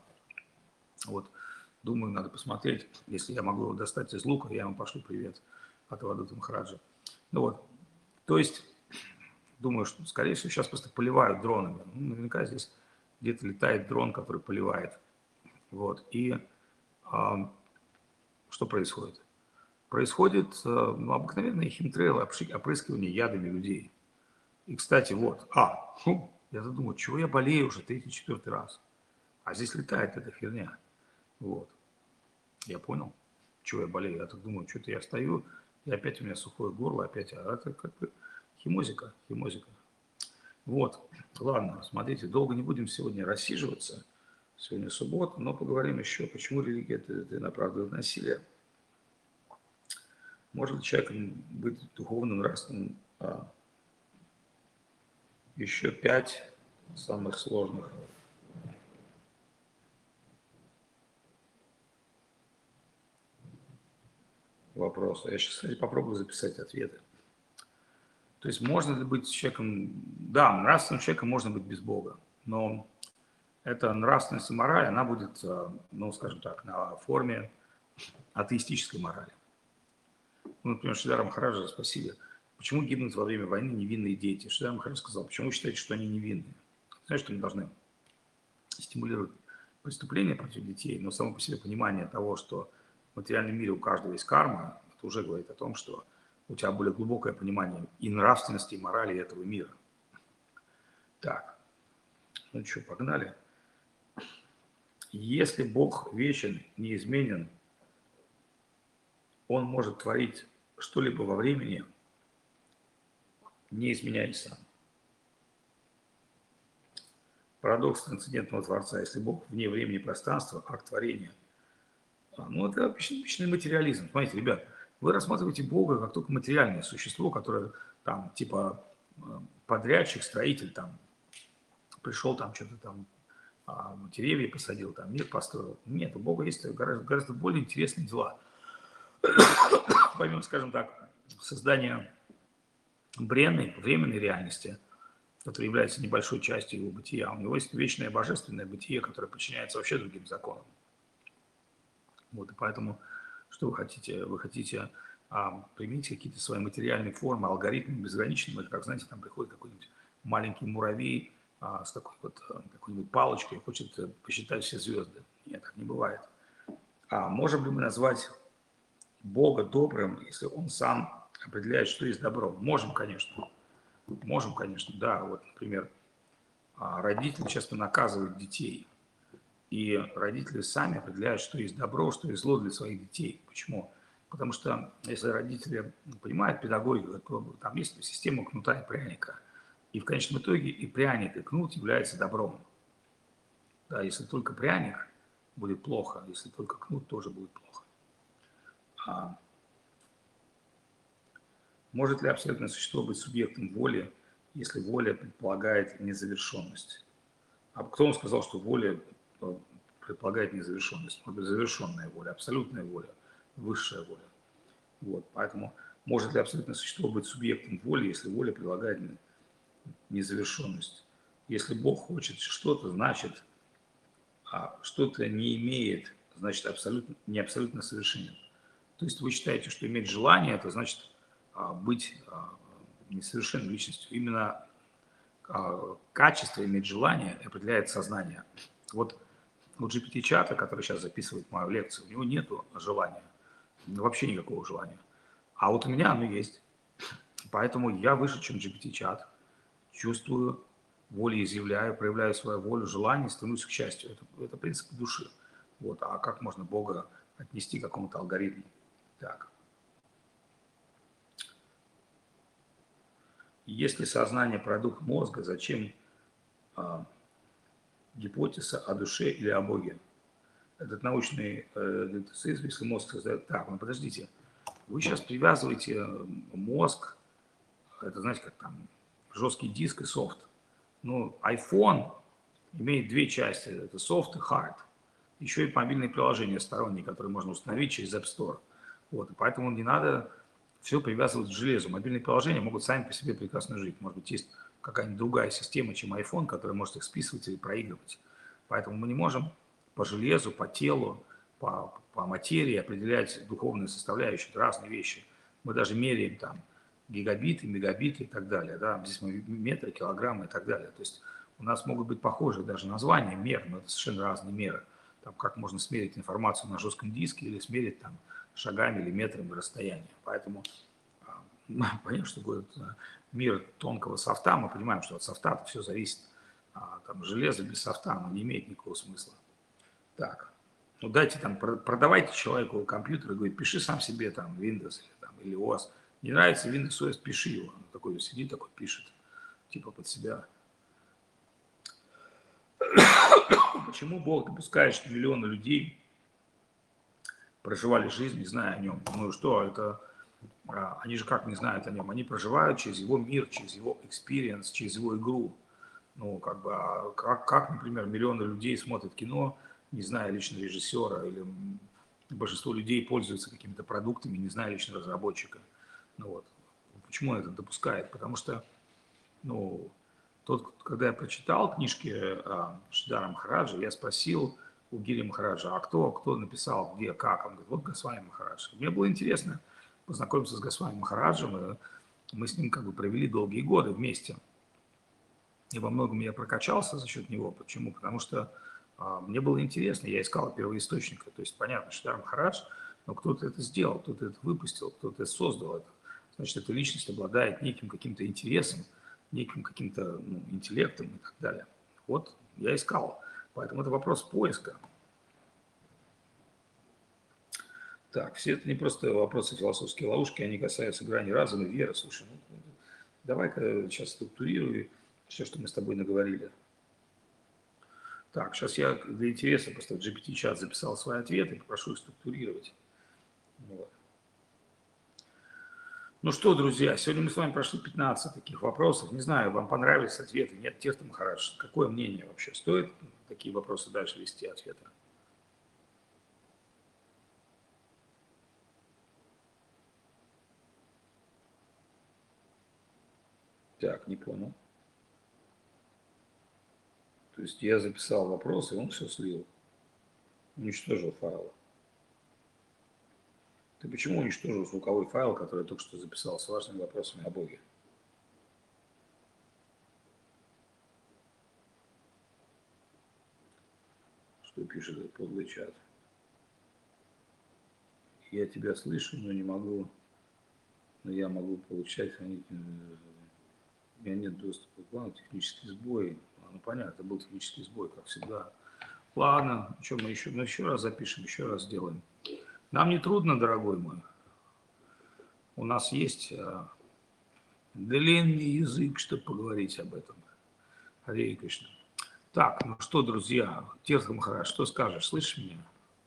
[SPEAKER 1] Вот, думаю, надо посмотреть, если я могу его достать из лука, я ему пошлю привет от Авадута Махараджа. Ну вот, то есть, думаю, что, скорее всего, сейчас просто поливают дронами. Ну, наверняка здесь где-то летает дрон, который поливает. Вот, и а, что происходит? Происходит ну, обыкновенные химтрейлы, опрыскивание ядами людей. И, кстати, вот, а, фу, я задумал, чего я болею уже третий, четвертый раз. А здесь летает эта херня. Вот. Я понял, чего я болею. Я так думаю, что-то я встаю, и опять у меня сухое горло, опять, а это как бы химозика, химозика. Вот, ладно, смотрите, долго не будем сегодня рассиживаться. Сегодня суббота, но поговорим еще, почему религия – это, это оправдывает насилие. Может ли человек быть духовным, нравственным? А, еще пять самых сложных. вопросу. Я сейчас, кстати, попробую записать ответы. То есть можно ли быть человеком... Да, нравственным человеком можно быть без Бога, но эта нравственность и мораль, она будет, ну, скажем так, на форме атеистической морали. Ну, например, Шридар Махараджа спросили, почему гибнут во время войны невинные дети? Шридар Махарадж сказал, почему вы считаете, что они невинные? Знаете, что мы должны стимулировать преступления против детей, но само по себе понимание того, что в материальном мире у каждого есть карма, это уже говорит о том, что у тебя более глубокое понимание и нравственности, и морали этого мира. Так, ну что, погнали. Если Бог вечен, неизменен, Он может творить что-либо во времени, не изменяясь сам. Парадокс трансцендентного Творца. Если Бог вне времени и пространства, акт творения. Ну, это обычный материализм. Смотрите, ребят, вы рассматриваете Бога как только материальное существо, которое там, типа, подрядчик, строитель, там, пришел там, что-то там, деревья посадил, там, мир построил. Нет, у Бога есть гораздо, гораздо более интересные дела. Помимо, скажем так, создания бренной, временной реальности, которая является небольшой частью его бытия, у него есть вечное божественное бытие, которое подчиняется вообще другим законам. Вот, и поэтому, что вы хотите? Вы хотите а, применить какие-то свои материальные формы, алгоритмы безграничные, как, знаете, там приходит какой-нибудь маленький муравей а, с такой вот какой-нибудь палочкой и хочет посчитать все звезды. Нет, так не бывает. А можем ли мы назвать Бога добрым, если Он сам определяет, что есть добро? Можем, конечно. Можем, конечно, да. Вот, например, родители часто наказывают детей. И родители сами определяют, что есть добро, что есть зло для своих детей. Почему? Потому что если родители понимают педагогику, то там есть система кнута и пряника. И в конечном итоге и пряник, и кнут является добром. Да, если только пряник, будет плохо, если только кнут, тоже будет плохо. А может ли абсолютное существо быть субъектом воли, если воля предполагает незавершенность? А кто вам сказал, что воля предполагает незавершенность? Может быть, завершенная воля, абсолютная воля, высшая воля. Вот, поэтому может ли абсолютное существо быть субъектом воли, если воля предполагает незавершенность? Если Бог хочет что-то, значит, а что-то не имеет, значит, абсолютно, не абсолютно совершенен. То есть вы считаете, что иметь желание, это значит а, быть а, несовершенной личностью. Именно а, качество иметь желание определяет сознание. Вот у джи пи ти-чата, который сейчас записывает мою лекцию, у него нет желания, вообще никакого желания. А вот у меня оно есть. Поэтому я выше, чем джи пи ти-чат, чувствую, волеизъявляю, проявляю свою волю, желание, стремлюсь к счастью. Это, это принцип души. Вот. А как можно Бога отнести к какому-то алгоритму? Так. Если сознание продукт мозга, зачем а, гипотеза о душе или о Боге? Этот научный э, детектив, если мозг создает... Так, ну подождите. Вы сейчас привязываете мозг, это, знаете, как там жесткий диск и софт. Ну, iPhone имеет две части, это софт и hard. Еще и мобильные приложения сторонние, которые можно установить через App Store. Вот, и поэтому не надо все привязывать к железу. Мобильные приложения могут сами по себе прекрасно жить. Может быть, есть какая-нибудь другая система, чем iPhone, которая может их списывать или проигрывать. Поэтому мы не можем по железу, по телу, по, по материи определять духовные составляющие. Это разные вещи. Мы даже меряем там гигабиты, мегабиты и так далее. Да? Здесь мы метры, килограммы и так далее. То есть у нас могут быть похожие даже названия мер, но это совершенно разные меры. Там, как можно смерить информацию на жестком диске или смерить там шагами или метрами расстояния. Поэтому, понятно, что такое мир тонкого софта, мы понимаем, что от софта все зависит. А, там, железо без софта, оно не имеет никакого смысла. Так, ну дайте там, продавайте человеку компьютер и говорит, пиши сам себе там Windows или, там, или о эс. Не нравится Windows о эс, пиши его. Он такой сидит, такой пишет, типа под себя. Почему Бог допускает, что миллионы людей проживали жизнь, не зная о нем? Ну что, это... Они же как не знают о нем? Они проживают через его мир, через его experience, через его игру. Ну, как бы, как, как, например, миллионы людей смотрят кино, не зная лично режиссера или большинство людей пользуются какими-то продуктами, не зная лично разработчика. Ну вот. Почему он это допускает? Потому что, ну, тот, когда я прочитал книжки а, Шридхара Махараджа, я спросил у Гири Махараджа, а кто, кто написал, где, как? Он говорит, вот Госвами Махарадж. Мне было интересно познакомиться с Госвами Махараджем, и мы с ним как бы провели долгие годы вместе. И во многом я прокачался за счет него. Почему? Потому что а, мне было интересно, я искал первоисточника. То есть, понятно, Шридхар Махарадж, но кто-то это сделал, кто-то это выпустил, кто-то это создал. Это. Значит, эта личность обладает неким каким-то интересом, неким каким-то ну, интеллектом и так далее. Вот я искал. Поэтому это вопрос поиска. Так, все это не просто вопросы философские ловушки, они касаются грани разума и веры. Слушай, ну, давай-ка сейчас структурируй все, что мы с тобой наговорили. Так, сейчас я для интереса просто в джи пи ти-чат записал свои ответы, попрошу их структурировать. Вот. Ну что, друзья, сегодня мы с вами прошли пятнадцать таких вопросов. Не знаю, вам понравились ответы? Нет, Тирта Махарадж, какое мнение вообще? Стоит такие вопросы дальше вести ответы? Так, не понял. То есть я записал вопрос, и он все слил. Уничтожил файл. Ты почему уничтожил звуковой файл, который я только что записал с важными вопросами о Боге? Что пишет этот подлый чат? Я тебя слышу, но не могу, но я могу получать, хранить, у меня нет доступа к плану, технический сбой. Ну понятно, это был технический сбой, как всегда. Ладно, что мы еще, мы еще раз запишем, еще раз сделаем. Нам не трудно, дорогой мой. У нас есть а, длинный язык, чтобы поговорить об этом. Харе Кришна. Так, ну что, друзья, Тирта Махарадж, что скажешь? Слышишь меня?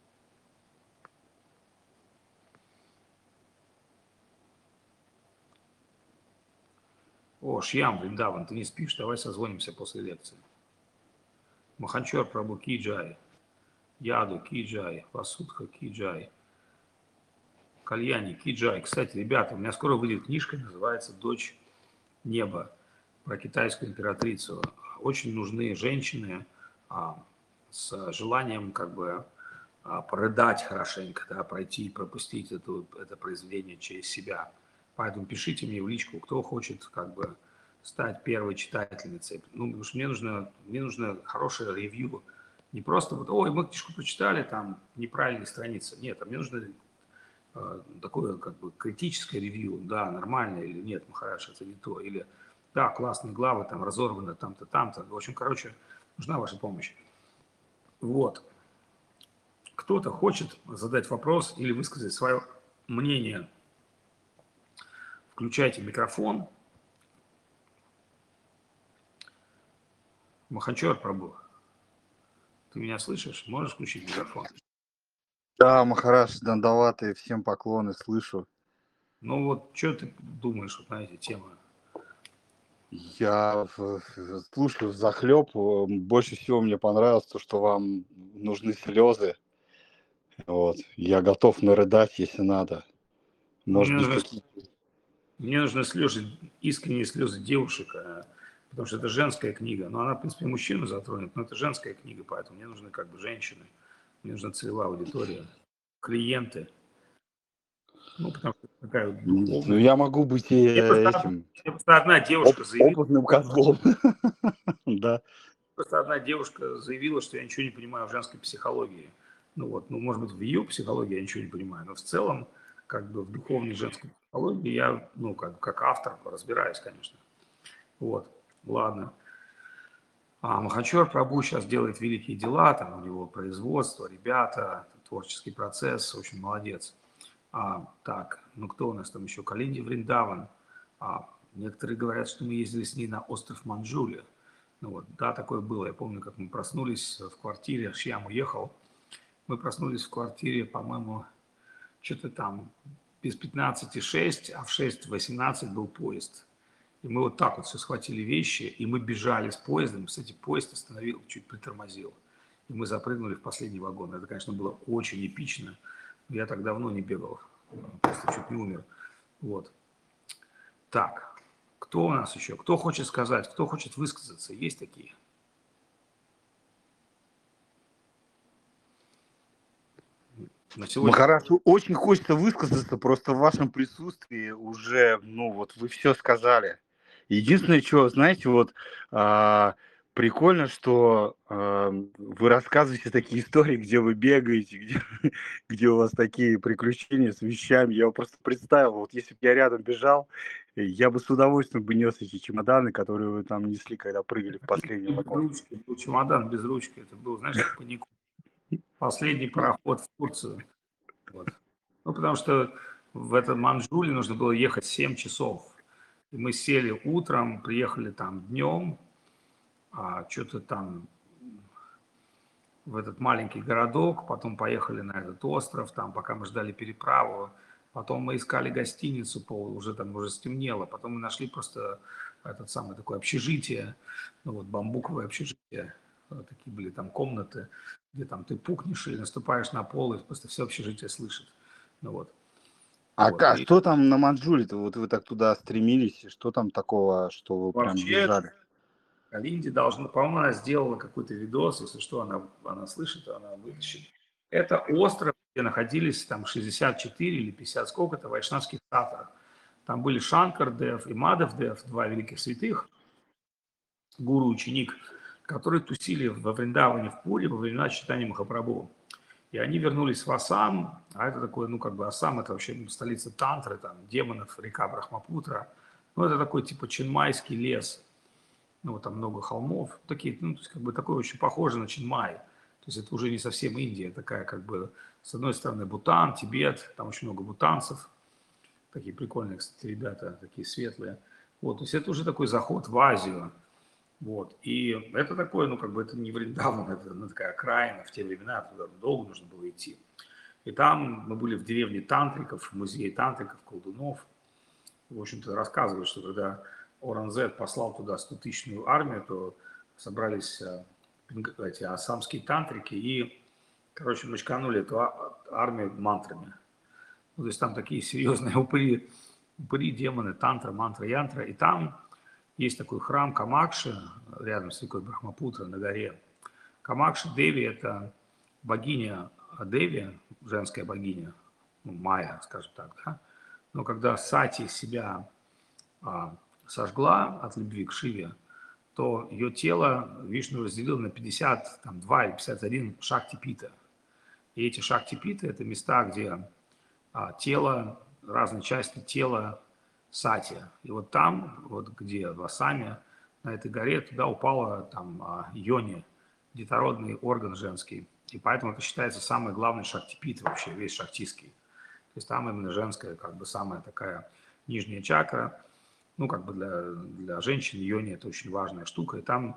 [SPEAKER 1] О, Шьям, Вриндаван, ты не спишь? Давай созвонимся после лекции. Маханчор Прабу Киджай, Яду Киджай, Васудха Киджай, Кальяни Киджай. Кстати, ребята, у меня скоро выйдет книжка, называется «Дочь неба», про китайскую императрицу. Очень нужны женщины а, с желанием как бы а, порыдать хорошенько, да, пройти, пропустить это, это произведение через себя. Поэтому пишите мне в личку, кто хочет как бы стать первой читательницей. Ну, потому что мне нужно, мне нужно хорошее ревью. Не просто вот, ой, мы книжку прочитали, там неправильные страницы. Нет, а мне нужно э, такое как бы критическое ревью. Да, нормально или нет, Махарадж, это не то. Или да, классные главы, там разорваны, там-то, там-то. В общем, короче, нужна ваша помощь. Вот. Кто-то хочет задать вопрос или высказать свое мнение. Включайте микрофон. Маханчор Прабу, ты меня слышишь? Можешь включить микрофон?
[SPEAKER 2] Да, Махарадж, дандаваты, всем поклоны, слышу.
[SPEAKER 1] Ну вот, что ты думаешь вот на эти темы?
[SPEAKER 2] Я слушаю взахлеб. Больше всего мне понравилось то, что вам нужны слезы. Вот. Я готов нарыдать, если надо.
[SPEAKER 1] Ну,
[SPEAKER 2] Может
[SPEAKER 1] мне
[SPEAKER 2] быть,
[SPEAKER 1] нужны,
[SPEAKER 2] какие-то...
[SPEAKER 1] мне нужны слезы, искренние слезы девушек, потому что это женская книга. Но она, в принципе, мужчину затронет, но это женская книга, поэтому мне нужны как бы женщины. Мне нужна целевая аудитория, клиенты. Ну, потому что такая вот
[SPEAKER 2] Ну,
[SPEAKER 1] духовная.
[SPEAKER 2] я могу быть и
[SPEAKER 1] Мне просто,
[SPEAKER 2] этим
[SPEAKER 1] мне просто одна
[SPEAKER 2] оп-
[SPEAKER 1] девушка заявила,
[SPEAKER 2] опытным козлом. Да.
[SPEAKER 1] просто одна девушка заявила, что я ничего не понимаю в женской психологии. Ну вот, ну, может быть, в ее психологии я ничего не понимаю, но в целом, как бы в духовной женской психологии я, ну, как, как автор разбираюсь, конечно. Вот, ладно. А Махачер Прабу сейчас делает великие дела, там у него производство, ребята, творческий процесс, очень молодец. А, так, ну кто у нас там еще? Калинди Вриндаван. А, некоторые говорят, что мы ездили с ней на остров Манджули. Ну вот, да, такое было. Я помню, как мы проснулись в квартире, Шьям уехал. Мы проснулись в квартире, по-моему, что-то там без пятнадцати шесть, а в шесть восемнадцать был поезд. И мы вот так вот все схватили вещи, и мы бежали с поездом. Кстати, поезд остановил, чуть притормозил. И мы запрыгнули в последний вагон. Это, конечно, было очень эпично. Я так давно не бегал, просто чуть не умер. Вот. Так, кто у нас еще? Кто хочет сказать, кто хочет высказаться? Есть такие? На сегодня...
[SPEAKER 2] Махарадж, очень хочется высказаться, просто в вашем присутствии уже, ну вот вы все сказали. Единственное, что, знаете, вот а, прикольно, что а, вы рассказываете такие истории, где вы бегаете, где, где у вас такие приключения с вещами. Я просто представил, вот если бы я рядом бежал, я бы с удовольствием бы нес эти чемоданы, которые вы там несли, когда прыгали в последний
[SPEAKER 1] Без
[SPEAKER 2] вагон.
[SPEAKER 1] ручки, был чемодан без ручки. Это был, знаешь, как панику. Последний пароход в Турцию. Вот. Ну, потому что в этом Манчжуре нужно было ехать семь часов. И мы сели утром, приехали там днем, а что-то там в этот маленький городок, потом поехали на этот остров, там, пока мы ждали переправу. Потом мы искали гостиницу, пол, уже там уже стемнело. Потом мы нашли просто этот самый такое общежитие, ну вот бамбуковое общежитие. Вот такие были там комнаты, где там ты пукнешь и наступаешь на пол, и просто все общежитие слышит. Ну вот.
[SPEAKER 2] А
[SPEAKER 1] Вот.
[SPEAKER 2] ка-
[SPEAKER 1] И
[SPEAKER 2] что там на Манчжуре-то? Вот вы так туда стремились, и что там такого, что вы прям
[SPEAKER 1] вообще
[SPEAKER 2] бежали?
[SPEAKER 1] Линди должна, по-моему, она сделала какой-то видос, если что, она, она слышит, она вытащит. Это остров, где находились там шестьдесят четыре или пятьдесят сколько-то вайшнавских татар. Там были Шанкар-дев и Мадав-дев, два великих святых, гуру-ученик, которые тусили во Вриндаване в Пуре во времена читания Махапрабху. И они вернулись в Ассам, а это такой, ну как бы Ассам, это вообще столица тантры, там демонов, река Брахмапутра. Ну это такой типа чинмайский лес. Ну, вот там много холмов, такие, ну, то есть, как бы такое очень похоже на Чанмай. То есть это уже не совсем Индия, такая как бы, с одной стороны, Бутан, Тибет, там очень много бутанцев, такие прикольные, кстати, ребята, такие светлые. Вот, то есть это уже такой заход в Азию. Вот, и это такое, ну, как бы это не Вриндаван, это ну, такая окраина, в те времена туда долго нужно было идти. И там мы были в деревне тантриков, в музее тантриков, колдунов. В общем-то, рассказывают, что когда Оранзет послал туда стотысячную армию, то собрались эти ассамские тантрики и, короче, мочканули эту армию мантрами. Ну, то есть там такие серьезные упыри, упыри, демоны, тантра, мантра, янтра. И там есть такой храм Камакши, рядом с рекой Брахмапутра на горе. Камакши Деви – это богиня Деви, женская богиня, ну, майя, скажем так, да. Но когда Сати себя а, сожгла от любви к Шиве, то ее тело Вишну разделил на пятьдесят два или пятьдесят один шакти-пита. И эти шакти-питы – это места, где а, тело, разные части тела Сати. И вот там, вот где в Ассаме, на этой горе, туда упала там а, йони, детородный орган женский. И поэтому это считается самый главный шакти-пит вообще, весь шактистский. То есть там именно женская, как бы самая такая нижняя чакра. Ну, как бы для, для женщин йони это очень важная штука. И там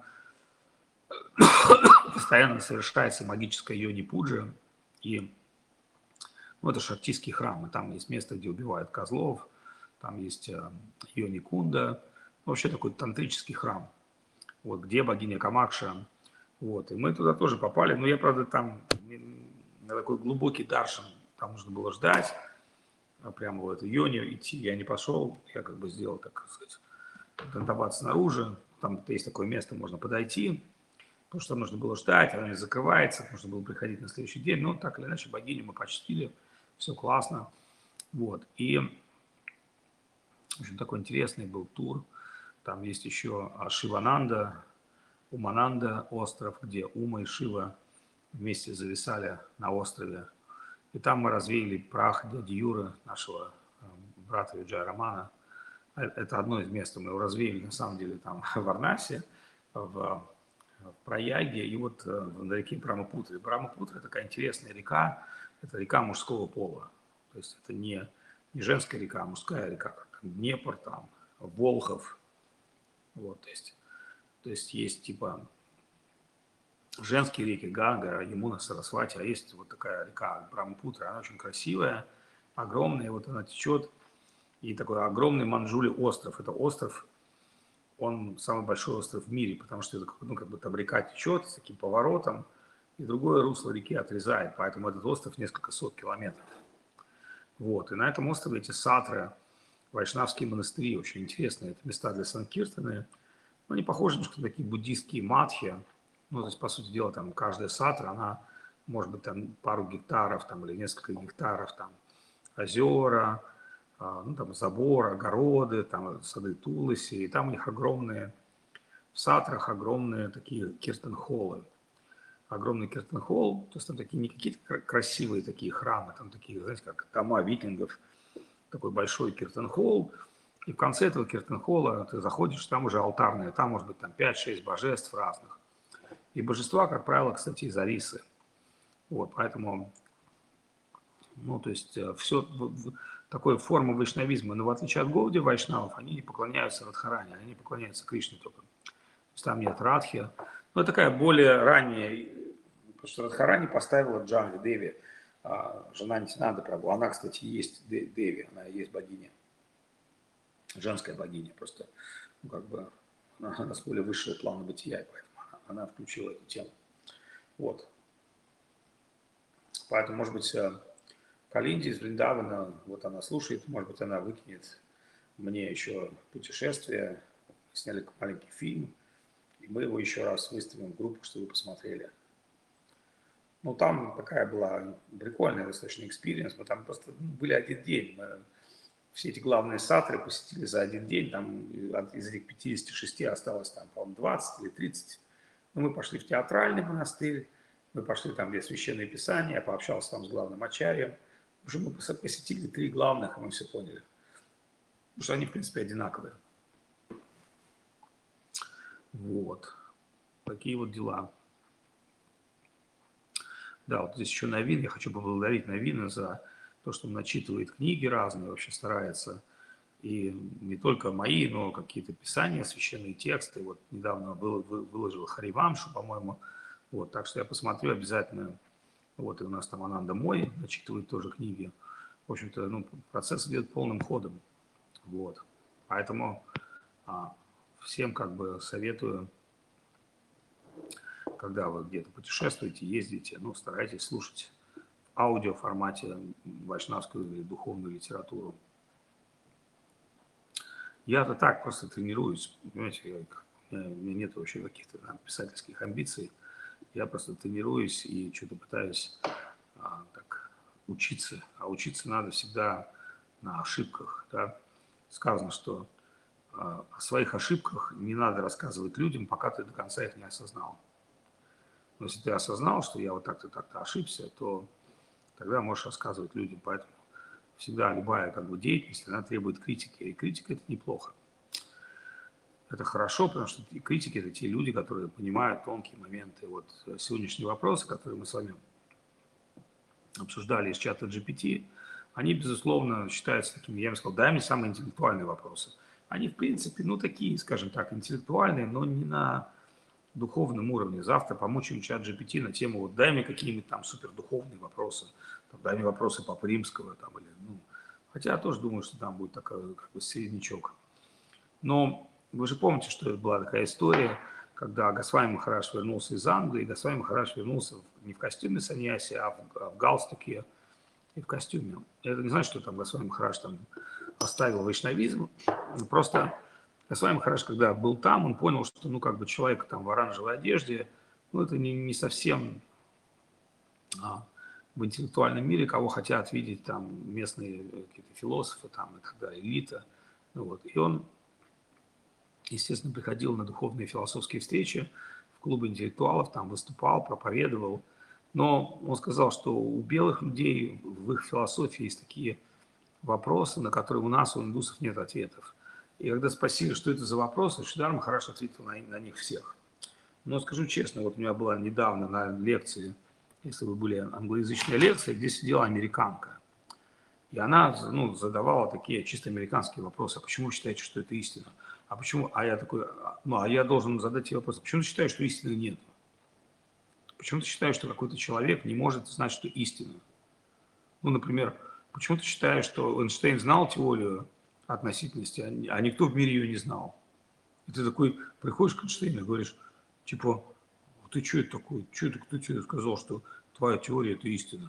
[SPEAKER 1] постоянно совершается магическая йони-пуджа. И ну, это шактистский храм. И там есть место, где убивают козлов. Там есть йони-кунда. Вообще такой тантрический храм. Вот, где богиня Камакша. Вот. И мы туда тоже попали. Но я, правда, там на такой глубокий даршан. Там нужно было ждать. А прямо в эту йони идти я не пошел. Я как бы сделал, так сказать, танцевать снаружи. Там есть такое место, можно подойти. Потому что там нужно было ждать, она не закрывается, нужно было приходить на следующий день. Но так или иначе богиню мы почтили. Все классно. Вот. И, в общем, такой интересный был тур. Там есть еще Шивананда, Умананда остров, где Ума и Шива вместе зависали на острове. И там мы развеяли прах дяди Юры, нашего брата Виджая Романа. Это одно из мест, мы его развеяли, на самом деле, там в Варанаси, в, в Праяге и вот на реке Брамапутра. Брамапутра – это такая интересная река, это река мужского пола. То есть это не, не женская река, а мужская река, как Днепр, там, Волхов. Вот, то есть, то есть есть типа женские реки Ганга, Ямуна, Сарасвати, а есть вот такая река Брамапутра, она очень красивая, огромная, вот она течет. И такой огромный Манчжули остров. Это остров, он самый большой остров в мире, потому что это, ну, как бы там река течет с таким поворотом, и другое русло реки отрезает. Поэтому этот остров несколько сот километров. Вот. И на этом острове эти сатры, вайшнавские монастыри, очень интересные. Это места для санкиртаны. Они похожи немножко на такие буддийские матхи. Ну, то есть, по сути дела, там каждая сатра, она может быть там пару гектаров там, или несколько гектаров, там озера, ну, там забор, огороды, там сады Туласи. И там у них огромные, в сатрах огромные такие киртан-холлы. Огромный киртан-холл, то есть там такие не какие-то красивые такие храмы, там такие, знаете, как дома викингов, такой большой киртан-холл. И в конце этого киртан-холла ты заходишь, там уже алтарная, там может быть там пять-шесть божеств разных. И божества, как правило, кстати, из Арисы. Вот, поэтому, ну, то есть все такой форма вайшнавизма. Но в отличие от Гауди вайшнавов, они не поклоняются Радхарани, они поклоняются Кришне только. То есть там нет Радхи. Ну, такая более ранняя, потому что Радхарани поставила Джанги Деви, жена Нитянанды Прабху. Она, кстати, есть Деви, она есть богиня. Женская богиня просто, ну, как бы, она, она с более высшего плана бытия, поэтому она, она включила эту тему. Вот. Поэтому, может быть, Калинди из Вриндавана, вот она слушает, может быть, она выкинет мне еще путешествие, сняли маленький фильм, и мы его еще раз выставим в группу, чтобы вы посмотрели. Ну, там такая была прикольная достаточно экспириенс, мы там просто были один день, мы все эти главные сатры посетили за один день, там из этих пятидесяти шести осталось там, по-моему, двадцать или тридцать. Но мы пошли в театральный монастырь, мы пошли там, где священное писание, я пообщался там с главным ачарьем. Уже мы посетили три главных, и мы все поняли. Потому что они, в принципе, одинаковые. Вот. Такие вот дела. Да, вот здесь еще Навин. Я хочу поблагодарить Навина за то, что он начитывает книги разные, вообще старается. И не только мои, но какие-то писания, священные тексты. Вот недавно выложил Харивамшу, по-моему. Вот, так что я посмотрю обязательно. Вот, и у нас там Ананда Мой начитывает тоже книги. В общем-то, ну, процесс идет полным ходом. Вот. Поэтому а, всем как бы советую, когда вы где-то путешествуете, ездите, ну, старайтесь слушать в аудиоформате вайшнавскую или духовную литературу. Я-то так просто тренируюсь, понимаете, я, у меня нет вообще каких-то там писательских амбиций. Я просто тренируюсь и что-то пытаюсь а, так учиться. А учиться надо всегда на ошибках. Да? Сказано, что а, о своих ошибках не надо рассказывать людям, пока ты до конца их не осознал. Но если ты осознал, что я вот так-то, так-то ошибся, то тогда можешь рассказывать людям. Поэтому всегда любая как бы деятельность, она требует критики. И критика – это неплохо. Это хорошо, потому что критики – это те люди, которые понимают тонкие моменты. Вот сегодняшние вопросы, которые мы с вами обсуждали из чата джи пи ти, они, безусловно, считаются такими, я бы сказал, дай мне самые интеллектуальные вопросы. Они, в принципе, ну, такие, скажем так, интеллектуальные, но не на духовном уровне. Завтра помучаем чат джи пи ти на тему, вот дай мне какие-нибудь там супердуховные вопросы, там, дай мне вопросы Папы Римского, там, или, ну, хотя я тоже думаю, что там будет такой, как бы, середнячок. Но вы же помните, что была такая история, когда Госвами Махарадж вернулся из Англии, и Госвами Махарадж вернулся не в костюме саньяси, а в, а в галстуке и в костюме. Это не значит, что там Госвами Махарадж там оставил вайшнавизм, просто Госвами Махарадж, когда был там, он понял, что, ну, как бы человек там в оранжевой одежде, ну, это не, не совсем а, в интеллектуальном мире, кого хотят видеть там местные какие-то философы там и так далее, элита. Ну, вот. И он, естественно, приходил на духовные философские встречи в клубы интеллектуалов, там выступал, проповедовал. Но он сказал, что у белых людей в их философии есть такие вопросы, на которые у нас, у индусов, нет ответов. И когда спросили, что это за вопросы, Шридар Махарадж ответил на, на них всех. Но скажу честно, вот у меня была недавно на лекции, если вы были англоязычная лекция, где сидела американка. И она, ну, задавала такие чисто американские вопросы. А почему вы считаете, что это истина? А почему? А я такой, ну, а я должен задать тебе вопрос. Почему ты считаешь, что истины нет? Почему ты считаешь, что какой-то человек не может знать, что истина? Ну, например, почему ты считаешь, что Эйнштейн знал теорию относительности, а никто в мире ее не знал? И ты такой приходишь к Эйнштейну и говоришь, типа, ты что это такое? Что это, кто тебе сказал, что твоя теория – это истина?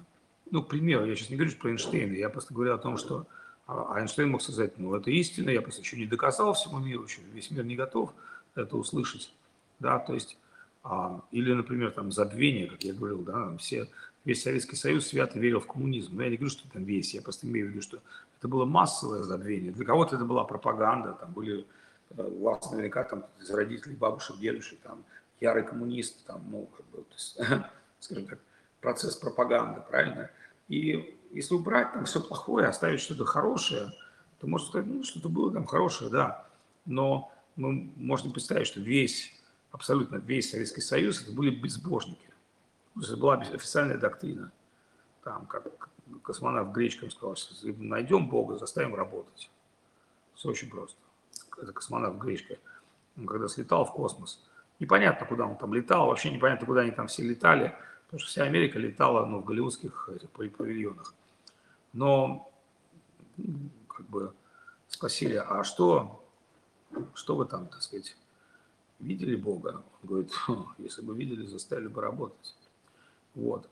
[SPEAKER 1] Ну, к примеру, я сейчас не говорю про Эйнштейна, я просто говорю о том, что а, Эйнштейн мог сказать, ну, это истина, я просто еще не доказал всему миру, еще весь мир не готов это услышать, да, то есть, а, или, например, там, забвение, как я говорил, да, все, весь Советский Союз свято верил в коммунизм, но я не говорю, что там весь, я просто имею в виду, что это было массовое забвение, для кого-то это была пропаганда, там были, у вас наверняка там из родителей, бабушек, дедушек, там, ярый коммунист, там, ну, как бы, то есть, скажем так, процесс пропаганды, правильно? И если убрать там все плохое, оставить что-то хорошее, то можно сказать, ну, что-то было там хорошее, да. Но мы можем представить, что весь, абсолютно весь Советский Союз, это были безбожники. Это была официальная доктрина. Там, как космонавт Гречкин сказал, что найдем Бога, заставим работать. Все очень просто. Это космонавт Гречка. Он когда слетал в космос, непонятно, куда он там летал, вообще непонятно, куда они там все летали, потому что вся Америка летала, ну, в голливудских этих павильонах. Но как бы спросили, а что, что вы там, так сказать, видели Бога? Он говорит, если бы видели, заставили бы работать. Вот.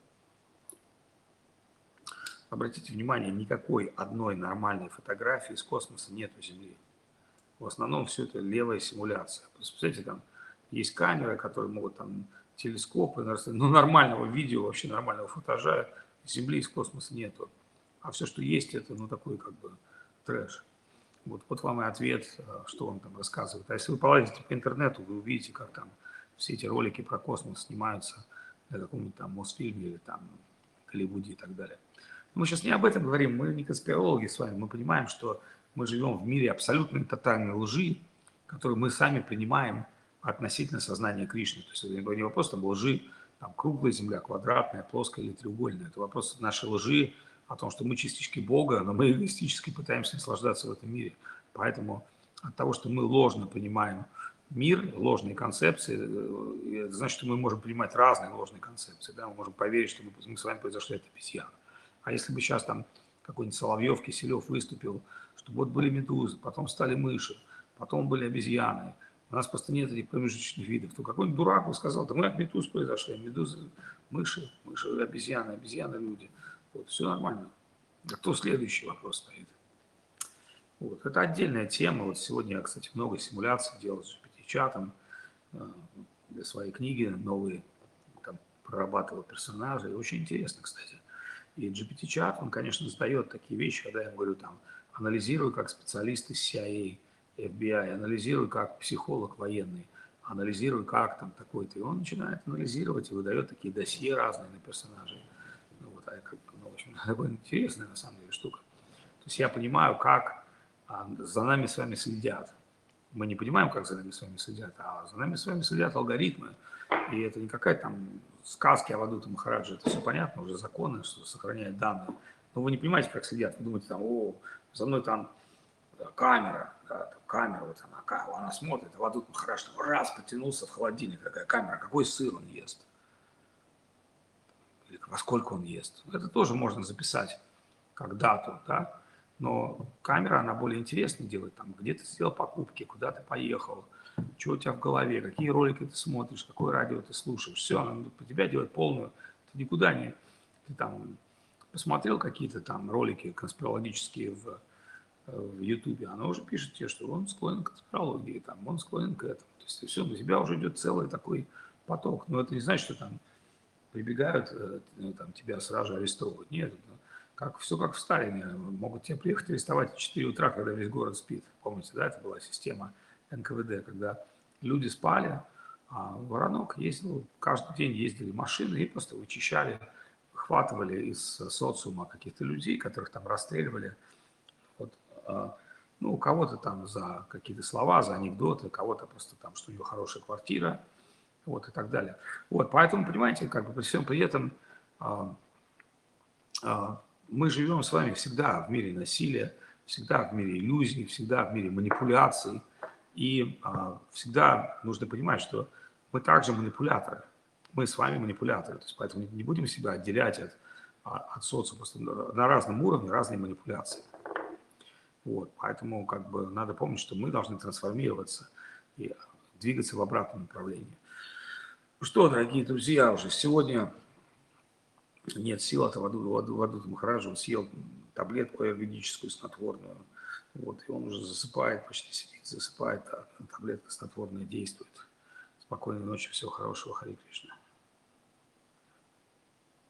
[SPEAKER 1] Обратите внимание, никакой одной нормальной фотографии из космоса нет у Земли. В основном все это левая симуляция. Представляете, там есть камеры, которые могут там телескопы, но нормального видео, вообще нормального футажа Земли из космоса нету. А все, что есть, это ну такой как бы трэш. Вот, вот вам и ответ, что он там рассказывает. А если вы полазите по интернету, вы увидите, как там все эти ролики про космос снимаются на каком-нибудь там Мосфильме или там Голливуде и так далее. Мы сейчас не об этом говорим, мы не конспирологи с вами, мы понимаем, что мы живем в мире абсолютной тотальной лжи, которую мы сами принимаем относительно сознания Кришны. То есть это не вопрос там, лжи, там, круглая земля, квадратная, плоская или треугольная. Это вопрос нашей лжи о том, что мы частички Бога, но мы эгоистически пытаемся наслаждаться в этом мире. Поэтому от того, что мы ложно понимаем мир, ложные концепции, это значит, что мы можем принимать разные ложные концепции. Да? Мы можем поверить, что мы с вами произошли от обезьян. А если бы сейчас там какой-нибудь Соловьев, Киселев выступил, что вот были медузы, потом стали мыши, потом были обезьяны, у нас просто нет этих промежуточных видов, то какой-нибудь дурак бы сказал, да мы от медуз произошли, медузы, мыши, мыши, обезьяны, обезьяны, люди. Вот, все нормально. А кто следующий вопрос стоит? Вот, это отдельная тема. Вот сегодня я, кстати, много симуляций делал с джи пи ти-чатом для своей книги, новые, там, прорабатывал персонажей. Очень интересно, кстати. И джи пи ти-чат, он, конечно, задает такие вещи, когда я говорю, там, анализирую как специалист из си ай эй, эф би ай, анализирую как психолог военный, анализирую как там такой-то. И он начинает анализировать и выдает такие досье разные на персонажей. Ну, вот, а как, ну, в общем, такая интересная, на самом деле, штука. То есть я понимаю, как а, за нами с вами следят. Мы не понимаем, как за нами с вами следят, а за нами с вами следят алгоритмы. И это не какая-то там сказки о Авадута Махараджи, это все понятно, уже законы, что сохраняют данные. Но вы не понимаете, как следят. Вы думаете, там, о, за мной там камера, да, там камера, вот она, она смотрит, Авадут Махарадж там раз потянулся в холодильник, какая камера, какой сыр он ест. Или во сколько он ест. Это тоже можно записать как дату, да. Но камера, она более интересно делает, там, где ты сделал покупки, куда ты поехал, что у тебя в голове, какие ролики ты смотришь, какое радио ты слушаешь. Все, она по тебя делает полную. Ты никуда не... Ты там посмотрел какие-то там ролики конспирологические в, в Ютубе, она уже пишет тебе, что он склонен к конспирологии, там, он склонен к этому. То есть все, на тебя уже идет целый такой поток. Но это не значит, что там прибегают, там, тебя сразу же арестовывают. Нет, как, все как в Сталине. Могут тебя приехать арестовать в четыре утра, когда весь город спит. Помните, да, это была система эн ка вэ дэ, когда люди спали, а в Воронок ездил, каждый день ездили машины и просто вычищали, выхватывали из социума каких-то людей, которых там расстреливали. Вот, ну, у кого-то там за какие-то слова, за анекдоты, у кого-то просто там, что у него хорошая квартира, вот, и так далее. Вот, поэтому, понимаете, как бы при всем при этом а, а, мы живем с вами всегда в мире насилия, всегда в мире иллюзий, всегда в мире манипуляций. И а, всегда нужно понимать, что мы также манипуляторы. Мы с вами манипуляторы. То есть, поэтому не будем себя отделять от, от социума. Просто на разном уровне разные манипуляции. Вот, поэтому как бы надо помнить, что мы должны трансформироваться и двигаться в обратном направлении. Ну что, дорогие друзья, уже сегодня нет сил, это воду, воду, воду Махараджа, он съел таблетку аюрведическую снотворную, вот, и он уже засыпает, почти сидит, засыпает, а таблетка снотворная действует. Спокойной ночи, всего хорошего, Харе Кришна.